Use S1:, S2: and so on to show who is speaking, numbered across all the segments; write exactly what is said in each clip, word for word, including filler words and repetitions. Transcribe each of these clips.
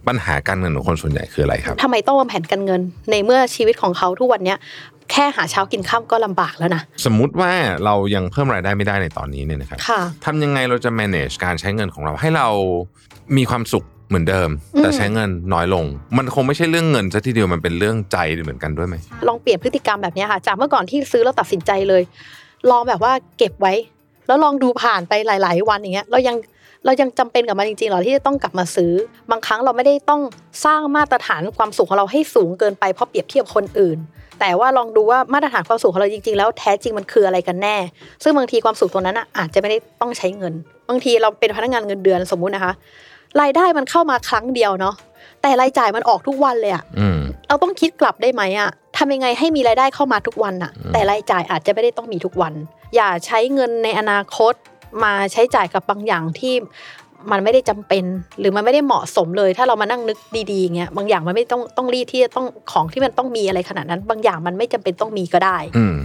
S1: ปัญหาการเงินของคนส่วนใหญ่คืออะไรครับ
S2: ทำไมต้องวางแผนการเงินในเมื่อชีวิตของเขาทุกวันนี้แค่หาเช้ากินค่ำก็ลำบากแล้วนะ
S1: สมมุติว่าเรายังเพิ่มรายได้ไม่ได้ในตอนนี้เนี่ยนะครับทำยังไงเราจะ manage การใช้เงินของเราให้เรามีความสุขเหมือนเดิมแต่ใช้เงินน้อยลงมันคงไม่ใช่เรื่องเงินซะทีเดียวมันเป็นเรื่องใจเหมือนกันด้วยไหม
S2: ลองเปลี่ยนพฤติกรรมแบบนี้ค่ะจากเมื่อก่อนที่ซื้อแล้วตัดสินใจเลยลองแบบว่าเก็บไว้แล้วลองดูผ่านไปหลายๆวันอย่างเงี้ยเรายังเรายังจำเป็นกับมันจริงๆหรอที่จะต้องกลับมาซื้อบางครั้งเราไม่ได้ต้องสร้างมาตรฐานความสุขของเราให้สูงเกินไปเพราะเปรียบเทียบคนอื่นแต่ว่าลองดูว่ามาตรฐานความสุขของเราจริงๆแล้วแท้จริงมันคืออะไรกันแน่ซึ่งบางทีความสุขตรงนั้นอ่ะอาจจะไม่ได้ต้องใช้เงินบางทีเราเป็นพนักงานเงินเดือนสมมุตินะคะรายได้มันเข้ามาครั้งเดียวเนาะแต่รายจ่ายมันออกทุกวันเลยอ่ะเราต้องคิดกลับได้ไหมอ่ะทำยังไงให้มีรายได้เข้ามาทุกวันอ่ะแต่รายจ่ายอาจจะไม่ได้ต้องมีทุกวันอย่าใช้เงินในอนาคตมาใช้จ่ายกับบางอย่างที่มันไม่ได้จำเป็นหรือมันไม่ได้เหมาะสมเลยถ้าเรามานั่งนึกดีๆเงี้ยบางอย่างมันไม่ต้องต้องรีบที่จะต้องของที่มันต้องมีอะไรขนาดนั้นบางอย่างมันไม่จำเป็นต้องมีก็ได้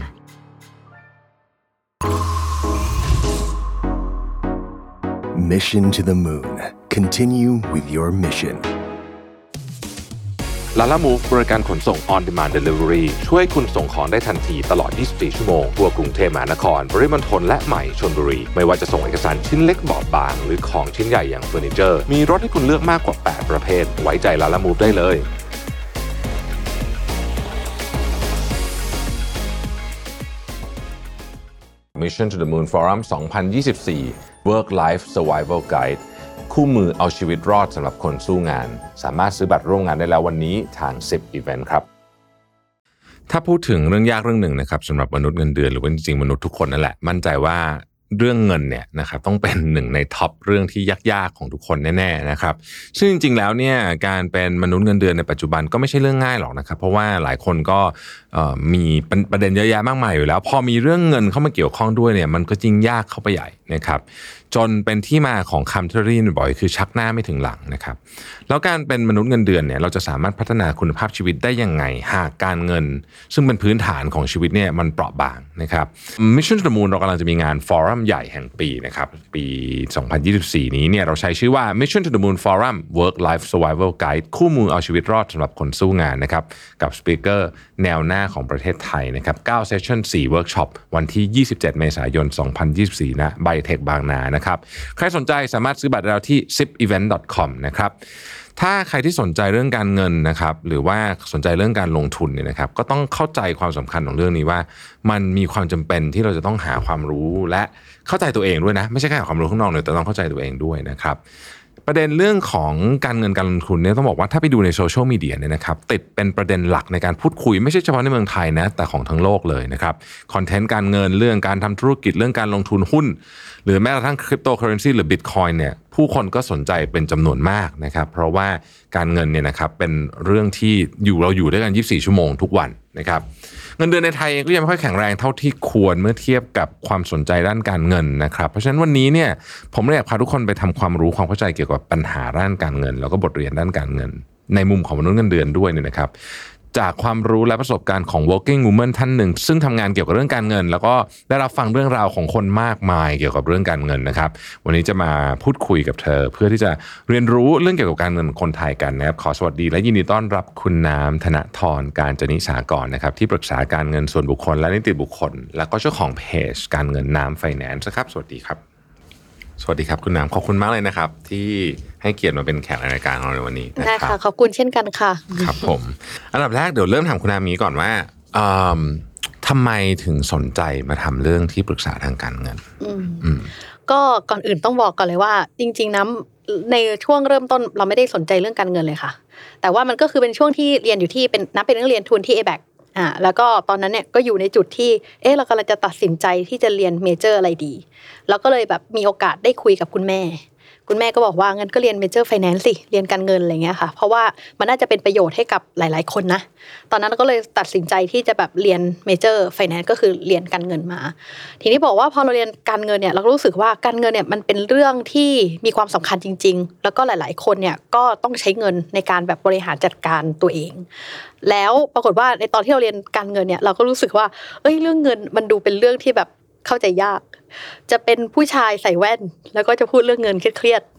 S3: Mission to the Moon Continue with your mission
S1: Lala Move บริการขนส่ง On Demand Delivery ช่วยคุณส่งของได้ทันทีตลอดยี่สิบสี่ชั่วโมงทั่วกรุงเทพมหานครปริมณฑลและใหม่ชลบุรีไม่ว่าจะส่งเอกสารชิ้นเล็กบอบบางหรือของชิ้นใหญ่อย่างเฟอร์นิเจอร์มีรถให้คุณเลือกมากกว่าแปดประเภทไว้ใจ Lala Move ได้เลย Mission to the Moon Forum สองพันยี่สิบสี่ Work Life Survival Guideคู่มือเอาชีวิตรอดสำหรับคนสู้งานสามารถซื้อบัตรร่วมงานได้แล้ววันนี้ทางสิบ Event ครับถ้าพูดถึงเรื่องยากเรื่องหนึ่งนะครับสำหรับมนุษย์เงินเดือนหรือว่าจริงๆมนุษย์ทุกคนนั่นแหละมั่นใจว่าเรื่องเงินเนี่ยนะครับต้องเป็นหนึ่งในท็อปเรื่องที่ยากๆของทุกคนแน่ๆนะครับซึ่งจริงๆแล้วเนี่ยการเป็นมนุษย์เงินเดือนในปัจจุบันก็ไม่ใช่เรื่องง่ายหรอกนะครับเพราะว่าหลายคนก็มีประเด็นเยอะแยะมากมายอยู่แล้วพอมีเรื่องเงินเข้ามาเกี่ยวข้องด้วยเนี่ยมันก็ยิ่งยากเข้าไปใหญ่นะครับจนเป็นที่มาของคำที่ได้ยินบ่อยคือชักหน้าไม่ถึงหลังนะครับแล้วการเป็นมนุษย์เงินเดือนเนี่ยเราจะสามารถพัฒนาคุณภาพชีวิตได้ยังไงหากการเงินซึ่งเป็นพื้นฐานของชีวิตเนี่ยมันเปราะบางนะครับ Mission to the Moon เรากำลังจะมีงานฟอรัมใหญ่แห่งปีนะครับปีสองพันยี่สิบสี่นี้เนี่ยเราใช้ชื่อว่า Mission to the Moon Forum Work Life Survival Guide คู่มือเอาชีวิตรอดสำหรับคนสู้งานนะครับกับสปีกเกอร์แนวหน้าของประเทศไทยนะครับเก้าเซสชั่นสี่เวิร์กช็อปวันที่ยี่สิบเจ็ดเมษายนสองพันยี่สิบสี่ณไบเทคบางนานะครับใครสนใจสามารถซื้อบัตรได้ที่ สิบ อีเวนต์ ดอท คอม นะครับถ้าใครที่สนใจเรื่องการเงินนะครับหรือว่าสนใจเรื่องการลงทุนเนี่ยนะครับก็ต้องเข้าใจความสำคัญของเรื่องนี้ว่ามันมีความจำเป็นที่เราจะต้องหาความรู้และเข้าใจตัวเองด้วยนะไม่ใช่แค่หาความรู้ข้างนอกเลยแต่ต้องเข้าใจตัวเองด้วยนะครับประเด็นเรื่องของการเงินการลงทุนเนี่ยต้องบอกว่าถ้าไปดูในโซเชียลมีเดียเนี่ยนะครับติดเป็นประเด็นหลักในการพูดคุยไม่ใช่เฉพาะในเมืองไทยนะแต่ของทั้งโลกเลยนะครับคอนเทนต์การเงินเรื่องการทำธุรกิจเรื่องการลงทุนหุ้นหรือแม้กระทั่งคริปโตเคอเรนซีหรือบิตคอยน์เนี่ยผู้คนก็สนใจเป็นจำนวนมากนะครับเพราะว่าการเงินเนี่ยนะครับเป็นเรื่องที่อยู่เราอยู่ด้วยกันยี่สิบสี่ชั่วโมงทุกวันนะครับเงินเดือนในไทยเองก็ยังไม่ค่อยแข็งแรงเท่าที่ควรเมื่อเทียบกับความสนใจด้านการเงินนะครับเพราะฉะนั้นวันนี้เนี่ยผมเลยอยากพาทุกคนไปทำความรู้ความเข้าใจเกี่ยวกับปัญหาด้านการเงินแล้วก็บทเรียนด้านการเงินในมุมของมนุษย์เงินเดือนด้วยเนี่ยนะครับจากความรู้และประสบการณ์ของ working woman ท่านหนึ่งซึ่งทำงานเกี่ยวกับเรื่องการเงินแล้วก็ได้รับฟังเรื่องราวของคนมากมายเกี่ยวกับเรื่องการเงินนะครับวันนี้จะมาพูดคุยกับเธอเพื่อที่จะเรียนรู้เรื่องเกี่ยวกับการเงินคนไทยกันนะครับขอสวัสดีและยินดีต้อนรับคุณน้ำธนทรการจนิสากรนะครับที่ปรึกษาการเงินส่วนบุคคลและนิติบุคคลแล้วก็เจ้าของเพจการเงินน้ำไฟแนนซ์ครับสวัสดีครับสวัสดีครับคุณน้ำขอบคุณมากเลยนะครับที่ให้เกียรติมาเป็นแขกในรายการของเราในวันนี้นะครับได้
S2: ค่ะขอบคุณเช่นกันค่ะ
S1: ครับผมอันดับแรกเดี๋ยวเริ่มถามคุณน้ำนี้ก่อนว่าทำไมถึงสนใจมาทำเรื่องที่ปรึกษาทางการเงิน
S2: ก็ก่อนอื่นต้องบอกก่อนเลยว่าจริงๆน้ำในช่วงเริ่มต้นเราไม่ได้สนใจเรื่องการเงินเลยค่ะแต่ว่ามันก็คือเป็นช่วงที่เรียนอยู่ที่เป็นนับเป็นนักเรียนทุนที่ เอ แบค อ่าแล้วก็ตอนนั้นเนี่ยก็อยู่ในจุดที่เอ๊ะเรากำลังจะตัดสินใจที่จะเรียนเมเจอร์อะไรดีแล้วก็เลยแบบมีโอกาสได้คุยกับคุณแม่คุณแม่ก็บอกว่างั้นก็เรียนเมเจอร์ไฟแนนซ์สิเรียนการเงินอะไรเงี้ยค่ะเพราะว่ามันน่าจะเป็นประโยชน์ให้กับหลายๆคนนะตอนนั้นก็เลยตัดสินใจที่จะแบบเรียนเมเจอร์ไฟแนนซ์ก็คือเรียนการเงินมาทีนี้บอกว่าพอเราเรียนการเงินเนี่ยเราก็รู้สึกว่าการเงินเนี่ยมันเป็นเรื่องที่มีความสำคัญจริงๆแล้วก็หลายๆคนเนี่ยก็ต้องใช้เงินในการแบบบริหารจัดการตัวเองแล้วปรากฏว่าในตอนที่เราเรียนการเงินเนี่ยเราก็รู้สึกว่าเอ้ยเรื่องเงินมันดูเป็นเรื่องที่แบบเข้าใจยากจะเป็นผู้ชายใส่แว่นแล้วก็จะพูดเรื่องเงินเครียด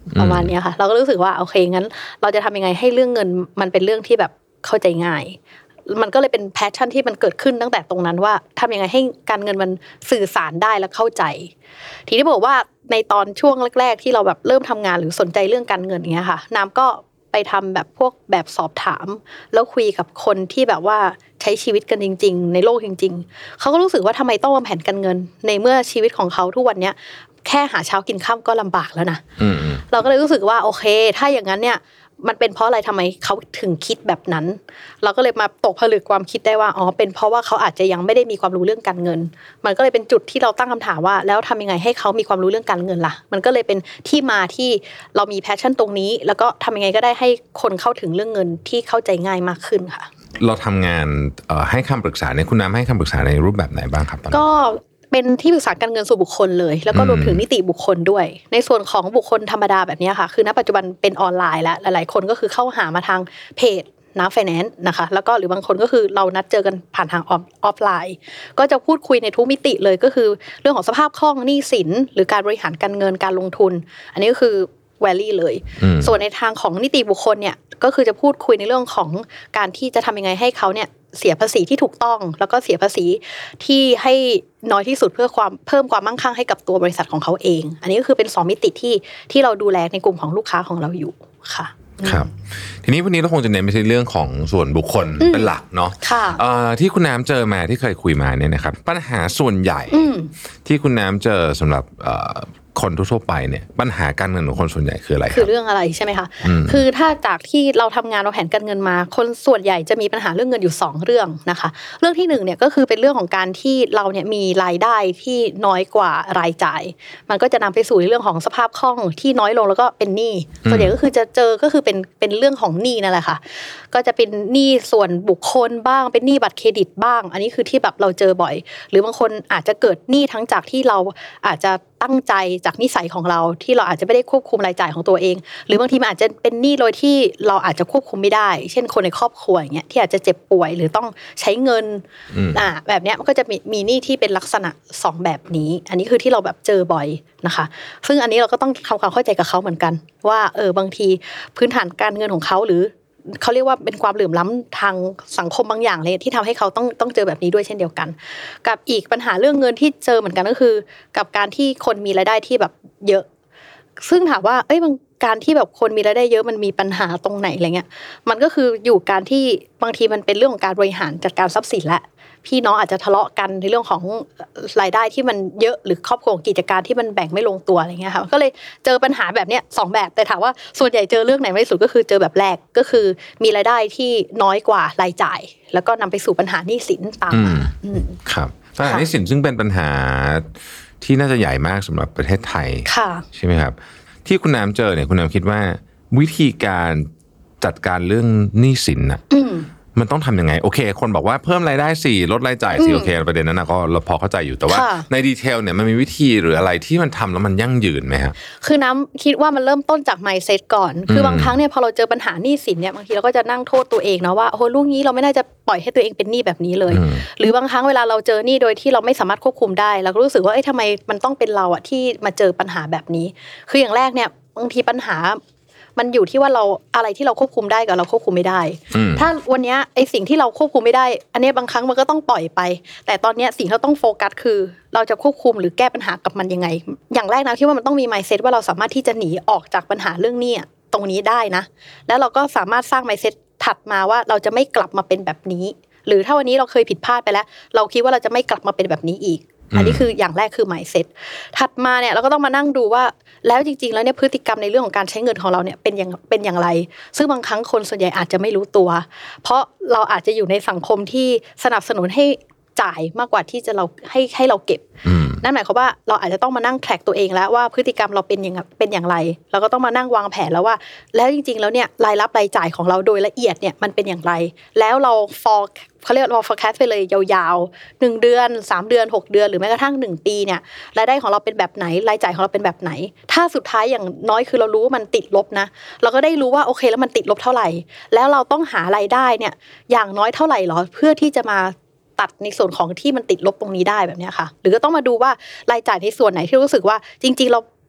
S2: ประมาณนี้ค่ะเราก็รู้สึกว่าโอเคงั้นเราจะทำยังไงให้เรื่องเงินมันเป็นเรื่องที่แบบเข้าใจง่ายมันก็เลยเป็นแพชชั่นที่มันเกิดขึ้นตั้งแต่ตรงนั้นว่าทำยังไงให้การเงินมันสื่อสารได้และเข้าใจทีนี้บอกว่าในตอนช่วงแรกๆที่เราแบบเริ่มทำงานหรือสนใจเรื่องการเงินอย่างเงี้ยค่ะน้ำก็ไปทำแบบพวกแบบสอบถามแล้วคุยกับคนที่แบบว่าใช้ชีวิตกันจริงๆในโลกจริงๆเขาก็รู้สึกว่าทำไมต้องวางแผนการเงินในเมื่อชีวิตของเขาทุกวันเนี้ยแค่หาเช้ากินค่ำก็ลำบากแล้วนะเราก็เลยรู้สึกว่าโอเคถ้าอย่างนั้นเนี่ยมันเป็นเพราะอะไรทำไมเขาถึงคิดแบบนั้นเราก็เลยมาตกผลึกความคิดได้ว่าอ๋อเป็นเพราะว่าเขาอาจจะยังไม่ได้มีความรู้เรื่องการเงินมันก็เลยเป็นจุดที่เราตั้งคำถามว่าแล้วทำยังไงให้เขามีความรู้เรื่องการเงินล่ะมันก็เลยเป็นที่มาที่เรามีแพชชั่นตรงนี้แล้วก็ทำยังไงก็ได้ให้คนเข้าถึงเรื่องเงินที่เข้าใจง่ายมากขึ้นค่ะ
S1: เราทำงานให้คำปรึกษาเนี่ยคุณน้ำให้คำปรึกษาในรูปแบบไหนบ้างครับตอนนี้
S2: ก็เป็นที่ปรึกษาการเงินส่วนบุคคลเลยแล้วก็รวมถึงนิติบุคคลด้วยในส่วนของบุคคลธรรมดาแบบนี้ค่ะคือณปัจจุบันเป็นออนไลน์แล้วหลายๆคนก็คือเข้าหามาทางเพจน้ำไฟแนนซ์นะคะแล้วก็หรือบางคนก็คือเรานัดเจอกันผ่านทางออฟไลน์ก็จะพูดคุยในทุกมิติเลยก็คือเรื่องของสภาพคล่องหนี้สินหรือการบริหารการเงินการลงทุนอันนี้ก็คือแวลี่เลยส่วนในทางของนิติบุคคลเนี่ยก็คือจะพูดคุยในเรื่องของการที่จะทำยังไงให้เขาเนี่ยเสียภาษีที่ถูกต้องแล้วก็เสียภาษีที่ให้น้อยที่สุดเพื่อความเพิ่มความมั่งคั่งให้กับตัวบริษัทของเขาเองอันนี้ก็คือเป็นสองมิติที่ที่เราดูแลในกลุ่มของลูกค้าของเราอยู่ค่ะ
S1: ครับทีนี้วันนี้เราคงจะเน้นไปที่เรื่องของส่วนบุคคลเป็นหลักเนาะที่คุณน้ำเจอมาที่เคยคุยมาเนี่ยนะครับปัญหาส่วนใหญ่ที่คุณน้ำเจอสำหรับคนทั่วไปเนี่ยปัญหาการเงินของคนส่วนใหญ่คืออะไร
S2: คือเรื่องอะไรใช่ไหมคะคือถ้าจากที่เราทำงานวางแผนการเงินมาคนส่วนใหญ่จะมีปัญหาเรื่องเงินอยู่สองเรื่องนะคะเรื่องที่หนึ่งเนี่ยก็คือเป็นเรื่องของการที่เราเนี่ยมีรายได้ที่น้อยกว่ารายจ่ายมันก็จะนำไปสู่ในเรื่องของสภาพคล่องที่น้อยลงแล้วก็เป็นหนี้ส่วนใหญ่ก็คือจะเจอก็คือเป็นเป็นเรื่องของหนี้นั่นแหละค่ะก็จะเป็นหนี้ส่วนบุคคลบ้างเป็นหนี้บัตรเครดิตบ้างอันนี้คือที่แบบเราเจอบ่อยหรือบางคนอาจจะเกิดหนี้ทั้งจากที่เราอาจจะตั้งใจจากนิสัยของเราที่เราอาจจะไม่ได้ควบคุมรายจ่ายของตัวเองหรือบางทีมันอาจจะเป็นหนี้โดยที่เราอาจจะควบคุมไม่ได้เช่นคนในครอบครัวอย่างเงี้ยที่อาจจะเจ็บป่วยหรือต้องใช้เงินอ่าแบบเนี้ยมันก็จะมีมีหนี้ที่เป็นลักษณะสองแบบนี้อันนี้คือที่เราแบบเจอบ่อยนะคะซึ่งอันนี้เราก็ต้องทำความเข้าใจกับเขาเหมือนกันว่าเออบางทีพื้นฐานการเงินของเขาหรือเขาเรียกว่าเป็นความเหลื่อมล้ำทางสังคมบางอย่างเลยที่ทำให้เขาต้องต้องเจอแบบนี้ด้วยเช่นเดียวกันกับอีกปัญหาเรื่องเงินที่เจอเหมือนกันก็คือกับการที่คนมีรายได้ที่แบบเยอะซึ่งถามว่าเอ้ยบางการที่แบบคนมีรายได้เยอะมันมีปัญหาตรงไหนอะไรเงี้ยมันก็คืออยู่การที่บางทีมันเป็นเรื่องของการบริหารจัดการทรัพย์สินและพี่น้องอาจจะทะเลาะกันในเรื่องของรายได้ที่มันเยอะหรือครอบครัวกิจการที่มันแบ่งไม่ลงตัวอะไรเงี้ยค่ะก็เลยเจอปัญหาแบบเนี้ยสองแบบแต่ถามว่าส่วนใหญ่เจอเรื่องไหนมากที่สุดก็คือเจอแบบแรกก็คือมีรายได้ที่น้อยกว่ารายจ่ายแล้วก็นำไปสู่ปัญหาหนี้สินตามมา
S1: ครับปัญหาหนี้สินซึ่งเป็นปัญหาที่น่าจะใหญ่มากสำหรับประเทศไทยใช่ไหมครับที่คุณน้ำเจอเนี่ยคุณน้ำคิดว่าวิธีการจัดการเรื่องหนี้สินน่ะมันต้องทำยังไงโอเคคนบอกว่าเพิ่มรายได้สี่ลดรายจ่ายสี่โอเคประเด็นนั้นนะก็เราพอเข้าใจอยู่แต่ว่าในดีเทลเนี่ยมันมีวิธีหรืออะไรที่มันทำแล้วมันยั่งยืนไหมครับ
S2: คือน้ำคิดว่ามันเริ่มต้นจาก mindset ก่อนคือบางครั้งเนี่ยพอเราเจอปัญหาหนี้สินเนี่ยบางทีเราก็จะนั่งโทษตัวเองนะว่าโอ้ลูกนี้เราไม่น่าจะปล่อยให้ตัวเองเป็นหนี้แบบนี้เลยหรือบางครั้งเวลาเราเจอหนี้โดยที่เราไม่สามารถควบคุมได้เราก็รู้สึกว่าเอ้ยทำไมมันต้องเป็นเราอะที่มาเจอปัญหาแบบนี้คืออย่างแรกเนี่ยบางทีปัญหามันอยู่ที่ว่าเราอะไรที่เราควบคุมได้กับเราควบคุมไม่ได้ถ้าวันนี้ไอ้สิ่งที่เราควบคุมไม่ได้อันนี้บางครั้งมันก็ต้องปล่อยไปแต่ตอนนี้สิ่งที่เราต้องโฟกัสคือเราจะควบคุมหรือแก้ปัญหากับมันยังไงอย่างแรกนะคิดว่ามันต้องมี mindset ว่าเราสามารถที่จะหนีออกจากปัญหาเรื่องนี้ตรงนี้ได้นะแล้วเราก็สามารถสร้าง mindset ถัดมาว่าเราจะไม่กลับมาเป็นแบบนี้หรือถ้าวันนี้เราเคยผิดพลาดไปแล้วเราคิดว่าเราจะไม่กลับมาเป็นแบบนี้อีกอันนี้คืออย่างแรกคือ mindset ถัดมาเนี่ยเราก็ต้องมานั่งดูว่าแล้วจริงๆแล้วเนี่ยพฤติกรรมในเรื่องของการใช้เงินของเราเนี่ยเป็นอย่างเป็นอย่างไรซึ่งบางครั้งคนส่วนใหญ่อาจจะไม่รู้ตัวเพราะเราอาจจะอยู่ในสังคมที่สนับสนุนให้จ่ายมากกว่าที่จะเราให้ให้เราเก็บนั่นหมายความว่าเราอาจจะต้องมานั่งแทร็กตัวเองแล้วว่าพฤติกรรมเราเป็นอย่างเป็นอย่างไรเราก็ต้องมานั่งวางแผนแล้วว่าแล้วจริงๆแล้วเนี่ยรายรับรายจ่ายของเราโดยละเอียดเนี่ยมันเป็นอย่างไรแล้วเรา for เขาเรียกว่า forecast ไปเลยยาวๆหนึ่งเดือนสามเดือนหกเดือนหรือแม้กระทั่งหนึ่งปีเนี่ยรายได้ของเราเป็นแบบไหนรายจ่ายของเราเป็นแบบไหนถ้าสุดท้ายอย่างน้อยคือเรารู้ว่ามันติดลบนะเราก็ได้รู้ว่าโอเคแล้วมันติดลบเท่าไหร่แล้วเราต้องหารายได้เนี่ยอย่างน้อยเท่าไหร่หรอเพื่อที่จะมาตัดในส่วนของที่มันติดลบตรงนี้ได้แบบนี้ค่ะหรือก็ต้องมาดูว่ารายจ่ายในส่วนไหนที่รู้สึกว่าจริงๆเรา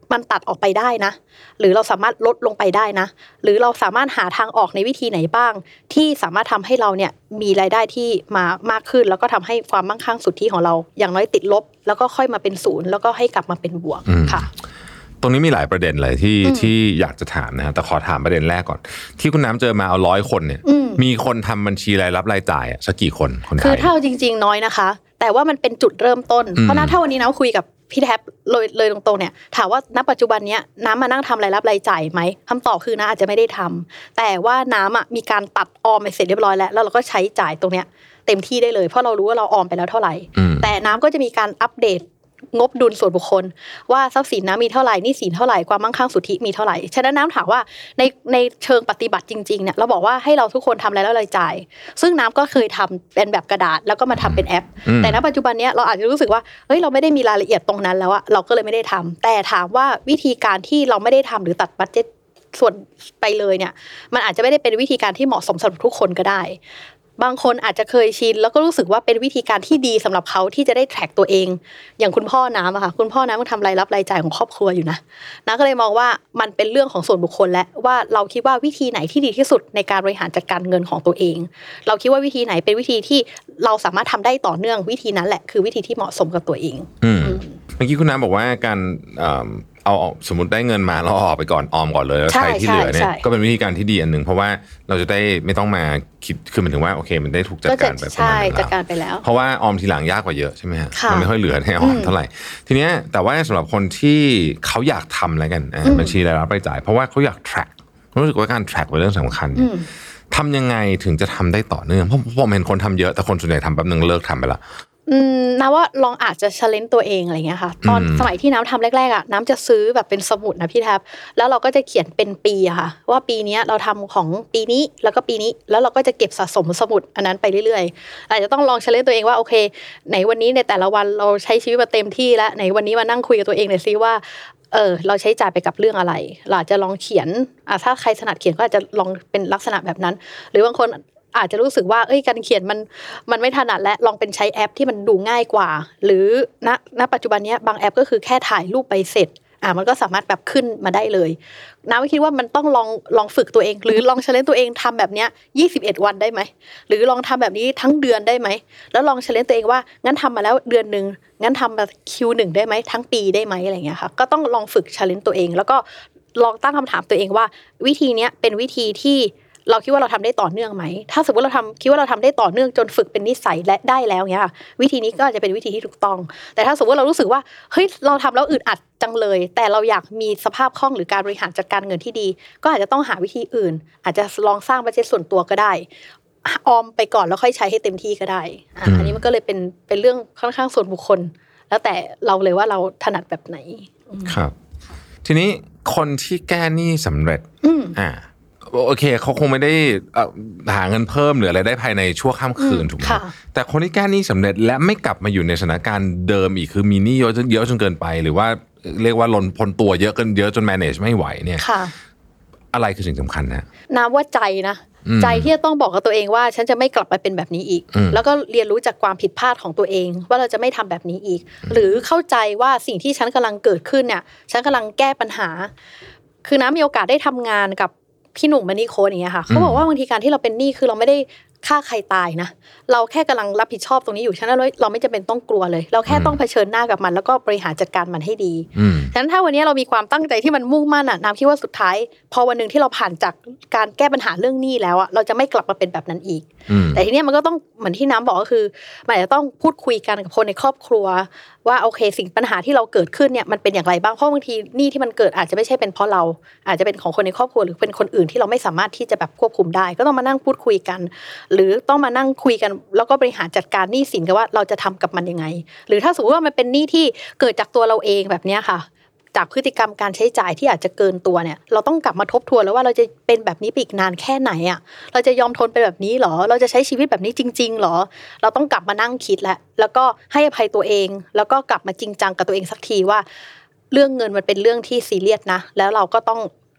S2: มันตัดออกไปได้นะหรือเราสามารถลดลงไปได้นะหรือเราสามารถหาทางออกในวิธีไหนบ้างที่สามารถทำให้เราเนี่ยมีรายได้ที่มามากขึ้นแล้วก็ทำให้ความมั่งคั่งสุทธิของเราอย่างน้อยติดลบแล้วก็ค่อยมาเป็นศูนย์แล้วก็ให้กลับมาเป็นบวกค่ะ
S1: ตรงนี้มีหลายประเด็นเลยที่ที่อยากจะถามนะแต่ขอถามประเด็นแรกก่อนที่คุณน้ำเจอมาเอาร้อยคนเนี่ยมีคนทำบัญชีรายรับรายจ่ายอ่ะสักกี่คนคนไทย
S2: คือเท่าจริงๆน้อยนะคะแต่ว่ามันเป็นจุดเริ่มต้นเพราะนั้นถ้าวันนี้น้ำคุยกับพี่แท็บเลยเลยตรงๆเนี่ยถามว่าณปัจจุบันเนี้ยน้ำมานั่งทำรายรับรายจ่ายไหมคำตอบคือน้าอาจจะไม่ได้ทำแต่ว่าน้ำอ่ะมีการตัดออมไปเสร็จเรียบร้อยแล้วแล้วเราก็ใช้จ่ายตรงเนี้ยเต็มที่ได้เลยเพราะเรารู้ว่าเราออมไปแล้วเท่าไหร่แต่น้ำก็จะมีการอัปเดตงบดุลส่วนบุคคลว่าทรัพย์สินน้ำมีเท่าไหร่หนี้สินเท่าไหร่ความมั่งคั่งสุทธิมีเท่าไหร่ฉะนั้นน้ำถามว่าในในเชิงปฏิบัติจริงๆเนี่ยเราบอกว่าให้เราทุกคนทำรายรับรายจ่ายซึ่งน้ำก็เคยทำเป็นแบบกระดาษแล้วก็มาทำเป็นแอปแต่ณปัจจุบันเนี้ยเราอาจจะรู้สึกว่าเฮ้ยเราไม่ได้มีรายละเอียดตรงนั้นแล้วอะเราก็เลยไม่ได้ทำแต่ถามว่าวิธีการที่เราไม่ได้ทำหรือตัดบัดเจ็ตส่วนไปเลยเนี่ยมันอาจจะไม่ได้เป็นวิธีการที่เหมาะสมสำหรับทุกคนก็ได้บางคนอาจจะเคยชินแล้วก็รู้สึกว่าเป็นวิธีการที่ดีสำหรับเขาที่จะได้แทร็กตัวเองอย่างคุณพ่อน้ำอะค่ะคุณพ่อน้ำก็ทำรายรับรายจ่ายของครอบครัวอยู่นะน้าก็เลยมองว่ามันเป็นเรื่องของส่วนบุคคลและว่าเราคิดว่าวิธีไหนที่ดีที่สุดในการบริหารจัดการเงินของตัวเองเราคิดว่าวิธีไหนเป็นวิธีที่เราสามารถทำได้ต่อเนื่องวิธีนั้นแหละคือวิธีที่เหมาะสมกับตัวเอง
S1: อืมเมื่อกี้คุณน้ำบอกว่าการเอาสมมติได้เงินมาเราออกไปก่อนออมก่อนเลยแล้วใช้ที่เหลือเนี่ยก็เป็นวิธีการที่ดีอันหนึ่งเพราะว่าเราจะได้ไม่ต้องมาคิดคือหมายถึงว่าโอเคมันได้ถูกจัดการไป
S2: ใช่จัดการไปแล้ว
S1: เพราะว่าออมทีหลังยากกว่าเยอะใช่ไหมฮะมันไม่ค่อยเหลือให้ออมเท่าไหร่ทีเนี้ยแต่ว่าสำหรับคนที่เขาอยากทำอะไรกันบัญชีรายรับรายจ่ายเพราะว่าเขาอยาก track รู้สึกว่าการ track เป็นเรื่องสำคัญทำยังไงถึงจะทำได้ต่อเนื่องเพราะผมเห็นคนทำเยอะแต่คนส่วนใหญ่ทำแป๊บนึงเลิกทำไปละ
S2: อืมน้ำว่าลองอาจจะ challenge ตัวเองอะไรเงี้ยค่ะตอนสมัยที่น้ำทำแรกๆอ่ะน้ำจะซื้อแบบเป็นสมุดนะพี่แท็บแล้วเราก็จะเขียนเป็นปีอะค่ะว่าปีนี้เราทำของปีนี้แล้วก็ปีนี้แล้วเราก็จะเก็บสะสมสมุดอันนั้นไปเรื่อยๆอาจจะต้องลอง challenge ตัวเองว่าโอเคไหนวันนี้ในแต่ละวันเราใช้ชีวิตมาเต็มที่แล้วไหนวันนี้มานั่งคุยกับตัวเองหน่อยซิว่าเออเราใช้จ่ายไปกับเรื่องอะไรเราอาจจะลองเขียนอ่ะถ้าใครถนัดเขียนก็อาจจะลองเป็นลักษณะแบบนั้นหรือบางคนอาจจะรู้สึกว่าเอ้ยการเขียนมันมันไม่ถนัดและลองเป็นใช้แอปที่มันดูง่ายกว่าหรือณณปัจจุบันนี้บางแอปก็คือแค่ถ่ายรูปไปเสร็จอ่ะมันก็สามารถแบบขึ้นมาได้เลยน้าคิดว่ามันต้องลองลองฝึกตัวเองหรือลองเชลเลนตัวเองทำแบบเนี้ยยี่สิบเอ็ดวันได้ไหมหรือลองทำแบบนี้ทั้งเดือนได้ไหมแล้วลองเชลเลนตัวเองว่างั้นทำมาแล้วเดือนนึงงั้นทำมาคิวหนึ่งได้ไหมทั้งปีได้ไหมอะไรเงี้ยค่ะก็ต้องลองฝึกเชลเลนตัวเองแล้วก็ลองตั้งคำถามตัวเองว่าวิธีเนี้ยเป็นวิธีที่เราคิดว่าเราทำได้ต่อเนื่องไหมถ้าสมมติเราทำคิดว่าเราทำได้ต่อเนื่องจนฝึกเป็นนิสัยและได้แล้วเนี้ยวิธีนี้ก็จะเป็นวิธีที่ถูกต้องแต่ถ้าสมมติเรารู้สึกว่าเฮ้ยเราทำแล้วอึดอัดจังเลยแต่เราอยากมีสภาพคล่องหรือการบริหารจัดการเงินที่ดีก็อาจจะต้องหาวิธีอื่นอาจจะลองสร้างบัดเจ็ตส่วนตัวก็ได้ออมไปก่อนแล้วค่อยใช้ให้เต็มที่ก็ได้อันนี้มันก็เลยเป็นเป็นเรื่องค่อนข้างส่วนบุคคลแล้วแต่เราเลยว่าเราถนัดแบบไหน
S1: ครับทีนี้คนที่แก้หนี้สำเร็จอ่าโอเคเขาคงไม่ได้หาเงินเพิ่มหรืออะไรได้ภายในชั่วข้ามคืนถูกไหมแต่คนที่แก้หนี้สำเร็จและไม่กลับมาอยู่ในสถานการณ์เดิมอีกคือมีหนี้เยอะเยอะจนเกินไปหรือว่าเรียกว่าล้นพ้นตัวเยอะเกินเยอะจน manage ไม่ไหวเนี่ยอะไรคือสิ่งสำคัญนะ
S2: น้ำว่าใจนะใจที่จะต้องบอกกับตัวเองว่าฉันจะไม่กลับไปเป็นแบบนี้อีกแล้วก็เรียนรู้จากความผิดพลาดของตัวเองว่าเราจะไม่ทำแบบนี้อีกหรือเข้าใจว่าสิ่งที่ฉันกำลังเกิดขึ้นเนี่ยฉันกำลังแก้ปัญหาคือน้ำมีโอกาสได้ทำงานกับพี่หนุ่มมันนี่โค้ดอย่างเงี้ยค่ะเขาบอกว่าบางทีการที่เราเป็นหนี้คือเราไม่ได้ฆ่าใครตายนะเราแค่กำลังรับผิดชอบตรงนี้อยู่ฉะนั้นเราไม่จำเป็นต้องกลัวเลยเราแค่ต้องเผชิญหน้ากับมันแล้วก็บริหารจัดการมันให้ดีฉะนั้นถ้าวันนี้เรามีความตั้งใจที่มันมุ่งมั่นอ่ะน้ำคิดว่าสุดท้ายพอวันนึงที่เราผ่านจากการแก้ปัญหาเรื่องหนี้แล้วอ่ะเราจะไม่กลับมาเป็นแบบนั้นอีกแต่ทีนี้มันก็ต้องเหมือนที่น้ำบอกก็คือมันอาจจะต้องพูดคุยกันกับคนในครอบครัวว่าโอเคสิ่งปัญหาที่เราเกิดขึ้นเนี่ยมันเป็นอย่างไรบ้างเพราะบางทีหนี้ที่มันเกิดอาจจะไม่ใช่เป็นเพราะเราอาจจะเป็นของคนในครอบครัวหรือเป็นคนอื่นที่เราไม่สามารถที่จะแบบควบคุมได้ก็ต้องมานั่งพูดคุยกันหรือต้องมานั่งคุยกันแล้วก็บริหารจัดการหนี้สินกันว่าเราจะทำกับมันยังไงหรือถ้าสมมติว่ามันเป็นหนี้ที่เกิดจากตัวเราเองแบบนี้ค่ะจากพฤติกรรมการใช้จ่ายที่อาจจะเกินตัวเนี่ยเราต้องกลับมาทบทวนแล้วว่าเราจะเป็นแบบนี้ไปอีกนานแค่ไหนอ่ะเราจะยอมทนไปแบบนี้หรอเราจะใช้ชีวิตแบบนี้จริงๆหรอเราต้องกลับมานั่งคิดแล้วแล้วก็ให้อภัยตัวเองแล้วก็กลับมาจริงจังกับตัวเองสักทีว่าเรื่องเงินมันเป็นเรื่องที่ซีเรียสนะแล้วเราก็ต้อง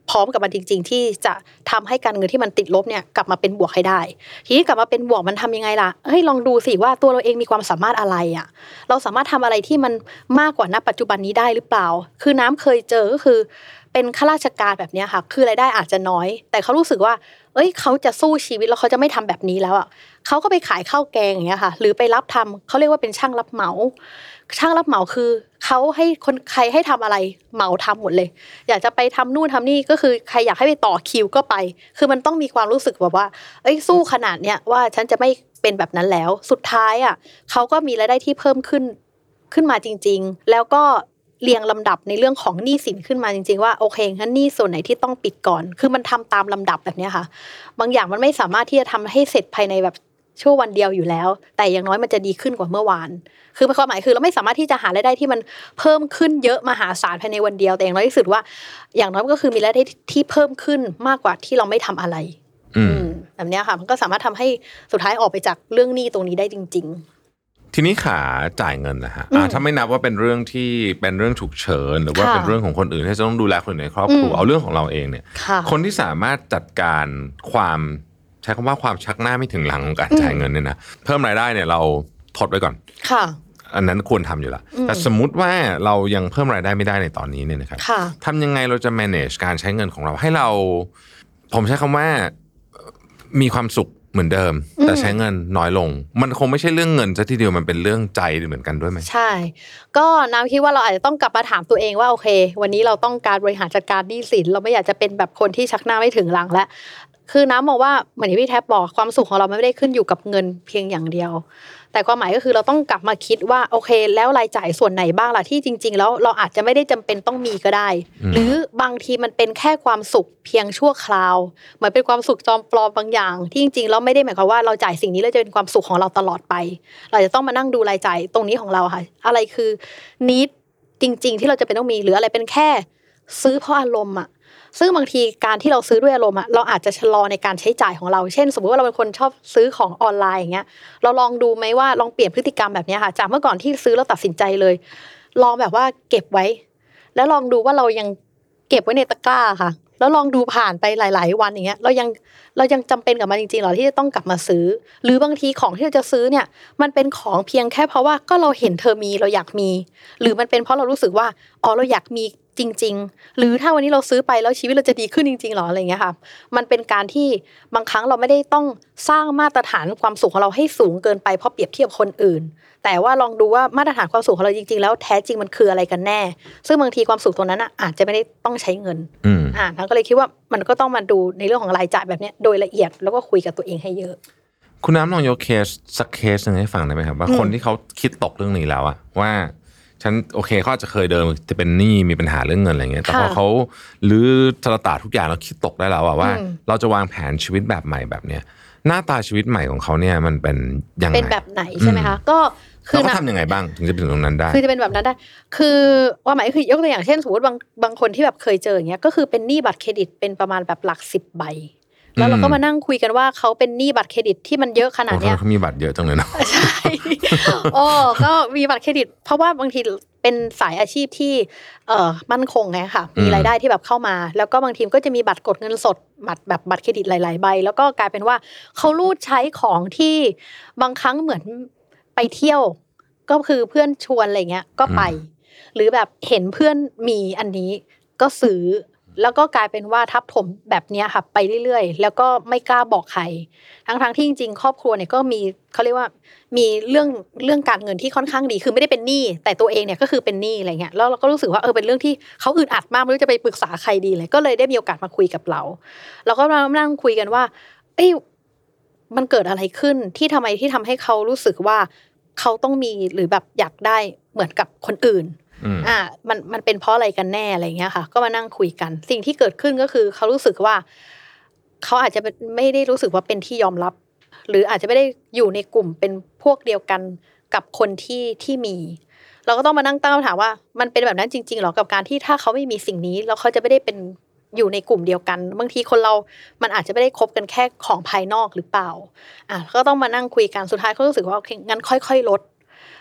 S2: พร้อมกับมันจริงๆที่จะทำให้การเงินที่มันติดลบเนี่ยกลับมาเป็นบวกให้ได้ทีนี้กลับมาเป็นบวกมันทำยังไงล่ะเฮ้ยลองดูสิว่าตัวเราเองมีความสามารถอะไรอ่ะเราสามารถทำอะไรที่มันมากกว่าณปัจจุบันนี้ได้หรือเปล่าคือน้ำเคยเจอก็คือเป็นข้าราชการแบบนี้ค่ะคือรายได้อาจจะน้อยแต่เขารู้สึกว่าเอ้ยเขาจะสู้ชีวิตแล้วเขาจะไม่ทำแบบนี้แล้วอ่ะเขาก็ไปขายข้าวแกงอย่างเงี้ยค่ะหรือไปรับทำเขาเรียกว่าเป็นช่างรับเหมาช่างรับเหมาคือเขาให้คนใครให้ทำอะไรเหมาทำหมดเลยอยากจะไปทำนู่นทำนี่ก็คือใครอยากให้ไปต่อคิวก็ไปคือมันต้องมีความรู้สึกแบบว่าเอ้ยสู้ขนาดเนี้ยว่าฉันจะไม่เป็นแบบนั้นแล้วสุดท้ายอ่ะเขาก็มีรายได้ที่เพิ่มขึ้นขึ้นมาจริงๆแล้วก็เรียงลำดับในเรื่องของหนี้สินขึ้นมาจริงๆว่าโอเคงั้นหนี้ส่วนไหนที่ต้องปิดก่อนคือมันทำตามลำดับแบบนี้ค่ะบางอย่างมันไม่สามารถที่จะทำให้เสร็จภายในแบบชั่ววันเดียวอยู่แล้วแต่อย่างน้อยมันจะดีขึ้นกว่าเมื่อวานคือความหมายคือเราไม่สามารถที่จะหารายได้ที่มันเพิ่มขึ้นเยอะมหาศาลภายในวันเดียวแต่อย่างน้อยที่สุดว่าอย่างน้อยก็คือมีรายได้ที่เพิ่มขึ้นมากกว่าที่เราไม่ทำอะไรอืมแบบนี้ค่ะมันก็สามารถทำให้สุดท้ายออกไปจากเรื่องหนี้ตรงนี้ได้จริงๆ
S1: ทีนี้ขาจ่ายเงินนะฮะถ้าไม่นับว่าเป็นเรื่องที่เป็นเรื่องฉุกเฉินหรือว่าเป็นเรื่องของคนอื่นที่จะต้องดูแลคนในครอบครัวเอาเรื่องของเราเองเนี่ยคนที่สามารถจัดการความใช้คำว่าความชักหน้าไม่ถึงหลังของการจ่ายเงินเนี่ยนะเพิ่มรายได้เนี่ยเราทดไว้ก่อน
S2: ค่ะ
S1: อันนั้นควรทำอยู่แล้วแต่สมมุติว่าเรายังเพิ่มรายได้ไม่ได้ในตอนนี้เนี่ยนะครับทำยังไงเราจะ manage การใช้เงินของเราให้เราผมใช้คำว่ามีความสุขเหมือนเดิมแต่ใช้เงินน้อยลงมันคงไม่ใช่เรื่องเงินซะทีเดียวมันเป็นเรื่องใจเหมือนกันด้วยไหม
S2: ใช่ก็น้ำคิดว่าเราอาจจะต้องกลับมาถามตัวเองว่าโอเควันนี้เราต้องการบริหารจัดการหนี้สินเราไม่อยากจะเป็นแบบคนที่ชักหน้าไม่ถึงหลังแล้วคือน้ำมองว่าเหมือนที่พี่แท็บบอกความสุขของเราไม่ได้ขึ้นอยู่กับเงินเพียงอย่างเดียวแต่ความหมายก็คือเราต้องกลับมาคิดว่าโอเคแล้วรายจ่ายส่วนไหนบ้างล่ะที่จริงๆแล้วเราอาจจะไม่ได้จำเป็นต้องมีก็ได้หรือบางทีมันเป็นแค่ความสุขเพียงชั่วคราวเหมือนเป็นความสุขจอมปลอมบางอย่างที่จริงๆแล้วไม่ได้หมายความว่าเราจ่ายสิ่งนี้แล้วจะเป็นความสุขของเราตลอดไปเราจะต้องมานั่งดูรายจ่ายตรงนี้ของเราค่ะอะไรคือนิดจริงๆที่เราจะเป็นต้องมีหรืออะไรเป็นแค่ซื้อเพราะอารมณ์อ่ะซึ่งบางทีการที่เราซื้อด้วยอารมณ์อะเราอาจจะชะลอในการใช้จ่ายของเราเช่นสมมุติว่าเราเป็นคนชอบซื้อของออนไลน์อย่างเงี้ยเราลองดูไหมว่าลองเปลี่ยนพฤติกรรมแบบนี้ค่ะจากเมื่อก่อนที่ซื้อแล้วตัดสินใจเลยลองแบบว่าเก็บไว้แล้วลองดูว่าเรายังเก็บไว้ในตะกร้าค่ะแล้วลองดูผ่านไปหลายๆวันอย่างเงี้ยเรายังเรายังจำเป็นกับมันจริงๆหรอที่จะต้องกลับมาซื้อหรือบางทีของที่เราจะซื้อเนี่ยมันเป็นของเพียงแค่เพราะว่าก็เราเห็นเธอมีเราอยากมีหรือมันเป็นเพราะเรารู้สึกว่าอ๋อเราอยากมีจริงๆหรือถ้าวันนี้เราซื้อไปแล้วชีวิตเราจะดีขึ้นจริงๆหรออะไรเงี้ยค่ะมันเป็นการที่บางครั้งเราไม่ได้ต้องสร้างมาตรฐานความสุขของเราให้สูงเกินไปเพราะเปรียบเทียบคนอื่นแต่ว่าลองดูว่ามาตรฐานความสุขของเราจริงๆแล้วแท้จริงมันคืออะไรกันแน่ซึ่งบางทีความสุขตรงนั้นอาจจะไม่ได้ต้องใช้เงินอ่าเราก็เลยคิดว่ามันก็ต้องมาดูในเรื่องของรายจ่ายแบบนี้โดยละเอียดแล้วก็คุยกับตัวเองให้เยอะ
S1: คุณน้ำลองยกเคสสักเคสนึงให้ฟังได้ไหมครับว่าคนที่เขาคิดตกเรื่องนี้แล้วอะว่าฉันโอเคเขาอาจจะเคยเดินจะเป็นหนี้มีปัญหาเรื่องเงินอะไรเงี้ยแต่พอเขาลื้อตลาดทุกอย่างแล้วคิดตกได้แล้วอะว่าเราจะวางแผนชีวิตแบบใหม่แบบเนี้ยหน้าตาชีวิตใหม่ของเขาเนี่ยมันเป็นยังไง
S2: เป็นแบบไหนใช่ไหมคะก็
S1: คือเขาทำยังไงบ้างถึงจะเป็นตรงนั้นได้
S2: คือจะเป็นแบบนั้นได้คือว่าหมายคือยกตัวอย่างเช่นสมมติบางบางคนที่แบบเคยเจออย่างเงี้ยก็คือเป็นหนี้บัตรเครดิตเป็นประมาณแบบหลักสิบใบแล้วเราก็มานั่งคุยกันว่าเขาเป็นหนี้บัตรเครดิตที่มันเยอะขนาดเนี้ย
S1: เขามีบัตรเยอะจังเลยเนาะ
S2: ใช่โอ้ก็มีบัตรเครดิตเพราะว่าบางทีเป็นสายอาชีพที่เอ่อมั่นคงไงค่ะมีรายได้ที่แบบเข้ามาแล้วก็บางทีก็จะมีบัตรกดเงินสดบัตรแบบบัตรเครดิตหลายๆใบแล้วก็กลายเป็นว่าเขารูดใช้ของที่บางครั้งเหมือนไปเที่ยวก็คือเพื่อนชวนอะไรเงี้ยก็ไปหรือแบบเห็นเพื่อนมีอันนี้ก็ซื้อแล้วก็กลายเป็นว่าทับถมแบบนี้ค่ะไปเรื่อยๆแล้วก็ไม่กล้าบอกใครทั้งๆที่จริงๆครอบครัวเนี่ยก็มีเขาเรียกว่ามีเรื่องเรื่องการเงินที่ค่อนข้างดีคือไม่ได้เป็นหนี้แต่ตัวเองเนี่ยก็คือเป็นหนี้อะไรเงี้ยแล้วเราก็รู้สึกว่าเออเป็นเรื่องที่เขาอึดอัดมากไม่รู้จะไปปรึกษาใครดีเลยก็เลยได้มีโอกาสมาคุยกับเราเราก็มานั่งคุยกันว่าเอ้ยมันเกิดอะไรขึ้นที่ทำไมที่ทำให้เขารู้สึกว่าเขาต้องมีหรือแบบอยากได้เหมือนกับคนอื่นอ่ามันมันเป็นเพราะอะไรกันแน่อะไรเงี้ยค่ะก็มานั่งคุยกันสิ่งที่เกิดขึ้นก็คือเขารู้สึกว่าเขาอาจจะไม่ได้รู้สึกว่าเป็นที่ยอมรับหรืออาจจะไม่ได้อยู่ในกลุ่มเป็นพวกเดียวกันกับคนที่ที่มีเราก็ต้องมานั่งตั้งคำถามว่ามันเป็นแบบนั้นจริงๆหรอกับการที่ถ้าเขาไม่มีสิ่งนี้แล้วเขาจะไม่ได้เป็นอยู่ในกลุ่มเดียวกันบางทีคนเรามันอาจจะไม่ได้คบกันแค่ของภายนอกหรือเปล่าอ่ะก็ต้องมานั่งคุยกันสุดท้ายเขารู้สึกว่าโอเคงั้นค่อยๆลด